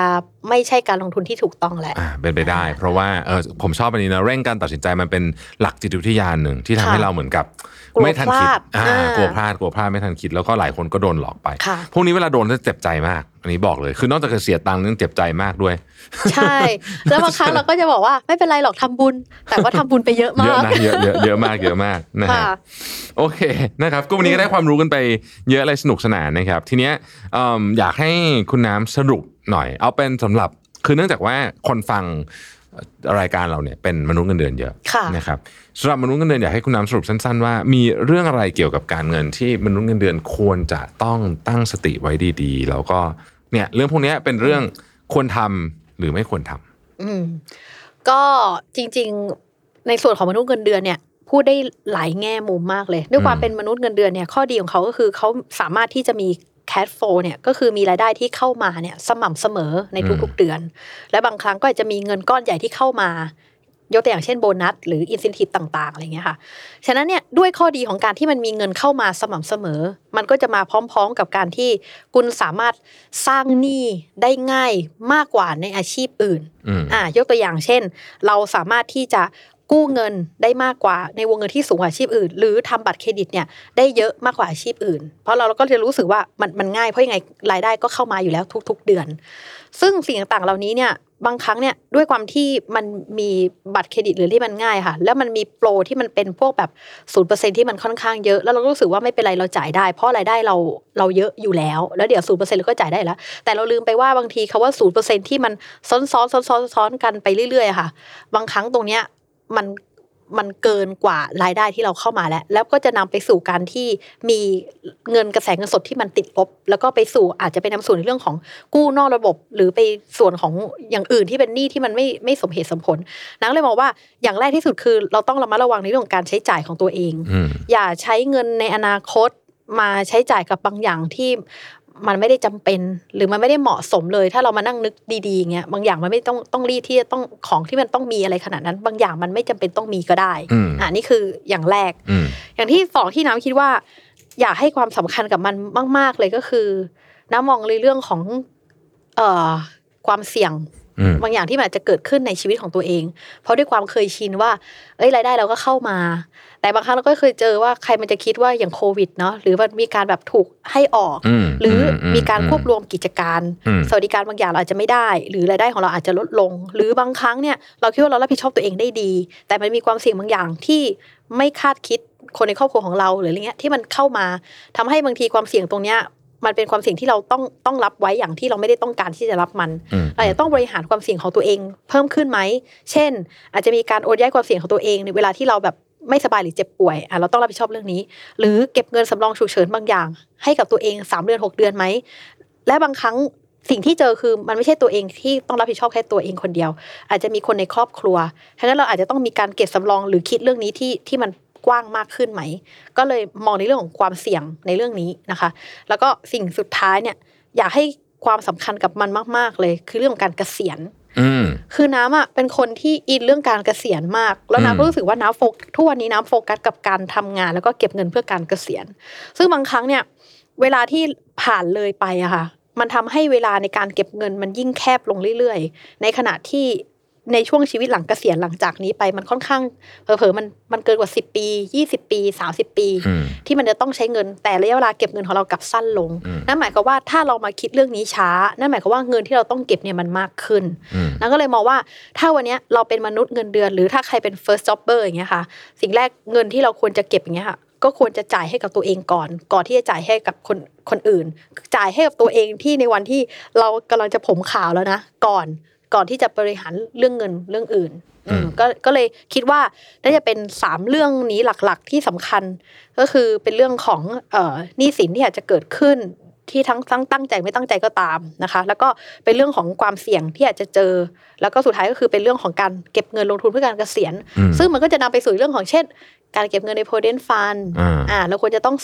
S2: ไม่ใช่การลงทุนที่ถูกต้องแหละ
S1: อ่าเป็นไปได้เพราะว่าเออผมชอบอันนี้นะเร่งการตัดสินใจมันเป็นหลักจิตวิทยาหนึ่งที่ทำให้เราเหมือนกับไม่ทันคิดอ่ากลัวพลาดกลัวพลาดไม่ทันคิดแล้วก็หลายคนก็โดนหลอกไปพวกนี้เวลาโดนจะเจ็บใจมากอันนี้บอกเลยคือนอกจากจะเสียตังค์ยังเจ็บใจมากด้วย
S2: ใช่แล้วบางครั้งเราก็จะบอกว่าไม่เป็นไรหรอกทำบุญแต่ว่าทำบุญไปเยอะมาก
S1: เยอะนะเยอะเยอะเยอะมากเยอะมากนะฮะโอเคนะครับก็วันนี้ก็ได้ความรู้กันไปเยอะเลยสนุกสนานนะครับทีเนี้ยอยากให้คุณน้ำสรุปหน่อยเอาเป็นสำหรับคือเนื่องจากว่าคนฟังรายการเราเนี่ยเป็นมนุษย์เงินเดือนเยอะนะครับสำหรับมนุษย์เงินเดือนอยากให้คุณน้ำสรุปสั้นๆว่ามีเรื่องอะไรเกี่ยวกับการเงินที่มนุษย์เงินเดือนควรจะต้องตั้งสติไว้ดีๆแล้วก็เนี่ยเรื่องพวกนี้เป็นเรื่องควรทำหรือไม่ควรทำ
S2: อืมก็จริงๆในส่วนของมนุษย์เงินเดือนเนี่ยพูดได้หลายแง่มุมมากเลยด้วยความเป็นมนุษย์เงินเดือนเนี่ยข้อดีของเขาก็คือเขาสามารถที่จะมีcash flow เนี่ยก็คือมีรายได้ที่เข้ามาเนี่ยสม่ำเสมอในทุกๆเดือนและบางครั้งก็อาจจะมีเงินก้อนใหญ่ที่เข้ามายกตัวอย่างเช่นโบนัสหรือ incentive ต่างๆอะไรเงี้ยค่ะฉะนั้นเนี่ยด้วยข้อดีของการที่มันมีเงินเข้ามาสม่ำเสมอมันก็จะมาพร้อมๆกับการที่คุณสามารถสร้างหนี้ได้ง่ายมากกว่าในอาชีพอื่นอ่ายกตัวอย่างเช่นเราสามารถที่จะกู้เงินได้มากกว่าในวงเงินที่สูงกว่าอาชีพอื่นหรือทำบัตรเครดิตเนี่ยได้เยอะมากกว่าอาชีพอื่นเพราะเราเราก็จะรู้สึกว่ามันมันง่ายเพราะยังไงรายได้ก็เข้ามาอยู่แล้วทุกๆเดือนซึ่งสิ่งต่างๆเหล่านี้เนี่ยบางครั้งเนี่ยด้วยความที่มันมีบัตรเครดิตหรือที่มันง่ายค่ะแล้วมันมีโปรที่มันเป็นพวกแบบ ศูนย์เปอร์เซ็นต์ ที่มันค่อนข้างเยอะแล้วเราก็รู้สึกว่าไม่เป็นไรเราจ่ายได้เพราะรายได้เราเราเยอะอยู่แล้วแล้วเดี๋ยว ศูนย์เปอร์เซ็นต์ เราก็จ่ายได้แล้วแต่เราลืมไปว่าบางทีคำว่า ศูนย์เปอร์เซ็นต์ ที่มันซ้อนๆๆๆกันไปเรื่อยๆค่ะบางครั้งตรงเนี้ยมันมันเกินกว่ารายได้ที่เราเข้ามาแล้วแล้วก็จะนำไปสู่การที่มีเงินกระแสเงินสดที่มันติดลบแล้วก็ไปสู่อาจจะไปนำสู่ในเรื่องของกู้นอกระบบหรือไปส่วนของอย่างอื่นที่เป็นหนี้ที่มันไม่ไม่สมเหตุสมผลนักเลยมองว่าอย่างแรกที่สุดคือเราต้องระมัดระวังในเรื่องของการใช้จ่ายของตัวเองอย่าใช้เงินในอนาคตมาใช้จ่ายกับบางอย่างที่มันไม่ได้จำเป็นหรือมันไม่ได้เหมาะสมเลยถ้าเรามานั่งนึกดีๆเงี้ยบางอย่างมันไม่ต้องต้องรีบที่จะต้องของที่มันต้องมีอะไรขนาดนั้นบางอย่างมันไม่จำเป็นต้องมีก็ได้อ่านี่คืออย่างแรกอย่างที่สองที่น้ำคิดว่าอยากให้ความสำคัญกับมันมากๆเลยก็คือน้ำมองในเรื่องของเอ่อความเสี่ยงบางอย่างที่มันอาจจะเกิดขึ้นในชีวิตของตัวเองเพราะด้วยความเคยชินว่าเอ้ยรายได้เราก็เข้ามาแต่บางครั้งเราก็เคยเจอว่าใครมันจะคิดว่าอย่างโควิดเนาะหรือว่ามีการแบบถูกให้ออกหรือมีการควบรวมกิจการสวัสดิการบางอย่างเราอาจจะไม่ได้หรือรายได้ของเราอาจจะลดลงหรือบางครั้งเนี่ยเราคิดว่าเรารับผิดชอบตัวเองได้ดีแต่มันมีความเสี่ยงบางอย่างที่ไม่คาดคิดคนในครอบครัวของเราหรืออะไรเงี้ยที่มันเข้ามาทำให้บางทีความเสี่ยงตรงเนี้ยมันเป็นความเสี่ยงที่เราต้องต้องรับไว้อย่างที่เราไม่ได้ต้องการที่จะรับมันเราจะต้องบริหารความเสี่ยงของตัวเองเพิ่มขึ้นไหมเช่นอาจจะมีการโอนย้ายความเสี่ยงของตัวเองในเวลาที่เราแบบไม่สบายหรือเจ็บป่วยอ่ะเราต้องรับผิดชอบเรื่องนี้หรือเก็บเงินสำรองฉุกเฉินบางอย่างให้กับตัวเองสามเดือนหกเดือนไหมและบางครั้งสิ่งที่เจอคือมันไม่ใช่ตัวเองที่ต้องรับผิดชอบแค่ตัวเองคนเดียวอาจจะมีคนในครอบครัวฉะนั้นเราอาจจะต้องมีการเก็บสำรองหรือคิดเรื่องนี้ที่ที่มันกว้างมากขึ้นไหมก็เลยมองในเรื่องของความเสี่ยงในเรื่องนี้นะคะแล้วก็สิ่งสุดท้ายเนี่ยอยากให้ความสำคัญกับมันมากๆเลยคือเรื่องของการเกษียณคือน้ำอ่ะเป็นคนที่อินเรื่องการเกษียณมากแล้วน้ำก็รู้สึกว่าน้ำโฟกทุกวันนี้น้ำโฟกัสกับการทำงานแล้วก็เก็บเงินเพื่อการเกษียณซึ่งบางครั้งเนี่ยเวลาที่ผ่านเลยไปอะค่ะมันทำให้เวลาในการเก็บเงินมันยิ่งแคบลงเรื่อยๆในขณะที่ในช่วงชีวิตหลังเกษียณหลังจากนี้ไปมันค่อนข้างเผลอๆมันมันเกินกว่าสิบปียี่สิบปีสามสิบปีที่มันจะต้องใช้เงินแต่ระยะเวลาเก็บเงินของเรากลับสั้นลงนั่นหมายความว่าถ้าเรามาคิดเรื่องนี้ช้านั่นหมายความว่าเงินที่เราต้องเก็บเนี่ยมันมากขึ้นนั่นก็เลยมองว่าถ้าวันนี้เราเป็นมนุษย์เงินเดือนหรือถ้าใครเป็น first jobber อย่างเงี้ยค่ะสิ่งแรกเงินที่เราควรจะเก็บอย่างเงี้ยค่ะก็ควรจะจ่ายให้กับตัวเองก่อนก่อนที่จะจ่ายให้กับคนคนอื่นจ่ายให้กับตัวเองที่ในวันที่เรากำลังจะผมขาวแล้วนะก่อนก่อนที่จะบริหารเรื่องเงินเรื่องอื่นอืมก็ก็เลยคิดว่าน่าจะเป็นสามเรื่องนี้หลักๆที่สำคัญก็คือเป็นเรื่องของเอ่อหนี้สินที่อาจจะเกิดขึ้นที่ทั้งทั้งตั้งใจไม่ตั้งใจก็ตามนะคะแล้วก็เป็นเรื่องของความเสี่ยงที่อาจจะเจอแล้วก็สุดท้ายก็คือเป็นเรื่องของการเก็บเงินลงทุนเพื่อการเกษียณซึ่งมันก็จะนำไปสู่เรื่องของเช่นการเก็บเงินใน provident fund อ่าเราควรจะต้องใส่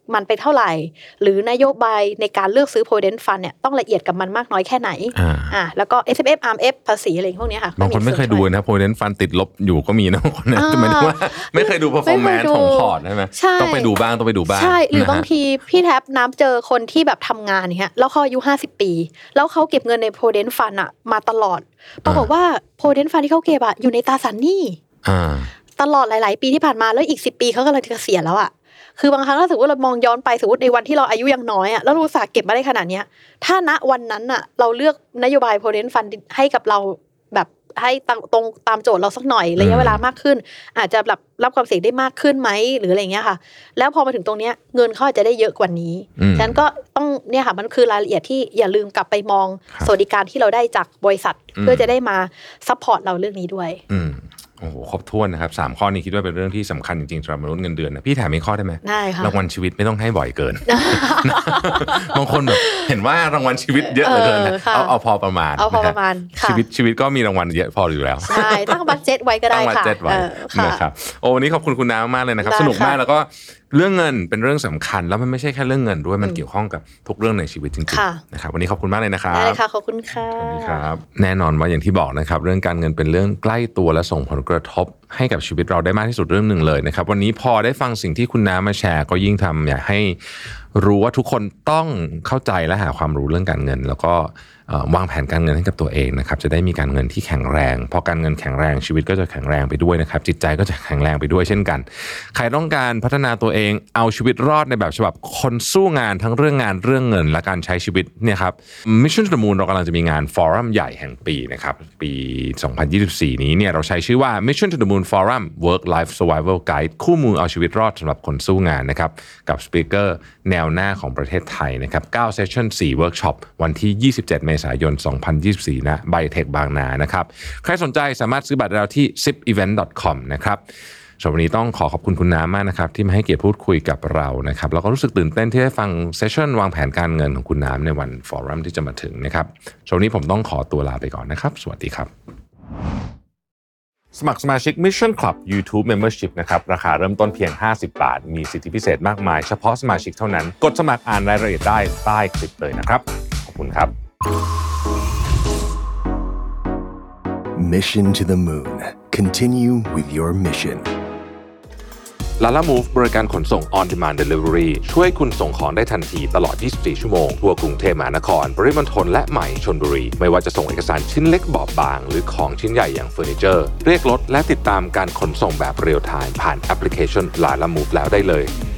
S2: มันไปเท่าไหร่หรือนโยบายในการเลือกซื้อ provident fund เนี่ยต้องละเอียดกับมันมากน้อยแค่ไหนอ่าแล้วก็ เอส เอฟ เอฟ อาร์ เอ็ม เอฟ ภาษีอะไรพวกนี้ค่ะ
S1: บางคนไม่เคยดูนะ provident fund ติดลบอยู่ก็มีนะบางคนนะหมายถึงว่าไม่เคยดู performance ของพอร์ตใช่ไหมต้องไปดูบ้างต้องไปดูบ้าง
S2: ใช่หรือบางทีพี่แท็บน้ำเจอคนที่แบบทำงานเนี่ยแล้วเขาอายุห้าสิบปีแล้วเขาเก็บเงินใน provident fund อ่ะมาตลอดปรากฏว่า provident fund ที่เขาเก็บอะอยู่ในตราสารหนี้ตลอดหลายๆปีที่ผ่านมาแล้วอีกสิบปีเขากำลังจะเกษียณแล้วอ่ะคือบางครั้งถ้าสมมติเรามองย้อนไปสมมติในวันที่เราอายุยังน้อยอ่ะแล้วเราสาเก็บมาได้ขนาดเนี้ยถ้าณวันนั้นอ่ะเราเลือกนโยบาย provident fund ให้กับเราแบบให้ตรงตามโจทย์เราสักหน่อยระยะเวลามากขึ้นอาจจะแบบรับความเสี่ยงได้มากขึ้นไหมหรืออะไรเงี้ยค่ะแล้วพอมาถึงตรงเนี้ยเงินเขาอาจจะได้เยอะกว่านี้ฉะนั้นก็ต้องเนี่ยค่ะมันคือรายละเอียดที่อย่าลืมกลับไปมองสวัสดิการที่เราได้จากบริษัทเพื่อจะได้มาซัพพอร์ตเราเรื่องนี้ด้วย
S1: โอ้โหครบถ้วนนะครับสามข้อนี้คิดว่าเป็นเรื่องที่สำคัญจริงๆสำหรับมนุษย์เงินเดือนนะพี่แถมอีกข้อได้ไหม
S2: ได้ค่ะ
S1: รางวัลชีวิตไม่ต้องให้บ่อยเกิน บางคนแบบเห็นว่ารางวัลชีวิตเยอะเหลือเกินนะเอาเอาพอประมาณ
S2: เอาพอประมาณ
S1: ชีวิตชีวิตก็มีรางวัลเยอะพออยู่แล้ว
S2: ใช่ตั้งบัดเจ็ตไว้ก็ได้ค่ะตั้งบัดเจ็ตไว้
S1: นะครับโอ้วันนี้ขอบคุณคุณน้ามากเลยนะครับสนุกมากแล้วก็เรื่องเงินเป็นเรื่องสำคัญแล้วมันไม่ใช่แค่เรื่องเงินด้วยมันเกี่ยวข้องกับทุกเรื่องในชีวิตจริงๆนะครับวันนี้ขอบคุณมากเลยนะครับ
S2: ได้ค่ะขอบคุณค่ะ
S1: สวัสดีครับแน่นอนว่าอย่างที่บอกนะครับเรื่องการเงินเป็นเรื่องใกล้ตัวและส่งผลกระทบให้กับชีวิตเราได้มากที่สุดเรื่องหนึ่งเลยนะครับวันนี้พอได้ฟังสิ่งที่คุณน้ามาแชร์ก็ยิ่งทำอยากให้รู้ว่าทุกคนต้องเข้าใจและหาความรู้เรื่องการเงินแล้วก็วางแผนการเงินให้กับตัวเองนะครับจะได้มีการเงินที่แข็งแรงพอการเงินแข็งแรงชีวิตก็จะแข็งแรงไปด้วยนะครับจิตใจก็จะแข็งแรงไปด้วยเช่นกันใครต้องการพัฒนาตัวเองเอาชีวิตรอดในแบบฉบับคนสู้งานทั้งเรื่องงานเรื่องเงินและการใช้ชีวิตเนี่ยครับ Mission to the Moon เรากำลังจะมีงานฟอรัมใหญ่แห่งปีนะครับปีสองพันยี่สิบสี่นี้เนี่ยเราใช้ชื่อว่า Mission to the Moon Forum Work Life Survival Guide คู่มือเอาชีวิตรอดสำหรับคนสู้งานนะครับกับสปีกเกอร์แนวหน้าของประเทศไทยนะครับเก้าเซสชั่นสี่เวิร์กช็อปวันที่ยี่สิบเจ็ดเมษายนสองพันยี่สิบสี่นะไบเทคบางนานะครับใครสนใจสามารถซื้อบัตรได้ที่ ซิป อีเวนต์ ดอท คอม นะครับสำหรับวันนี้ต้องขอขอบคุณคุณน้ามากนะครับที่มาให้เกียรติพูดคุยกับเรานะครับแล้วก็รู้สึกตื่นเต้นที่ได้ฟังเซสชั่นวางแผนการเงินของคุณน้ำในวันฟอรัมที่จะมาถึงนะครับสำหรับวันนี้ผมต้องขอตัวลาไปก่อนนะครับสวัสดีครับสมัครสมาชิก Mission Club YouTube Membership นะครับราคาเริ่มต้นเพียงห้าสิบบาทมีสิทธิพิเศษมากมายเฉพาะสมาชิกเท่านั้นกดสมัครอ่านรายละเอียดได้ใต้คลิปเลยนะครับขอบคุณครับ
S3: Mission to the Moon Continue with your mission
S1: Lala Move บริการขนส่ง On Demand Delivery ช่วยคุณส่งของได้ทันทีตลอดยี่สิบสี่ชั่วโมงทั่วกรุงเทพมหานครปริมณฑลและใหม่ชลบุรีไม่ว่าจะส่งเอกสารชิ้นเล็กบอบบางหรือของชิ้นใหญ่อย่างเฟอร์นิเจอร์เรียกรถและติดตามการขนส่งแบบเรียลไทม์ผ่านแอปพลิเคชัน Lala Move แล้วได้เลย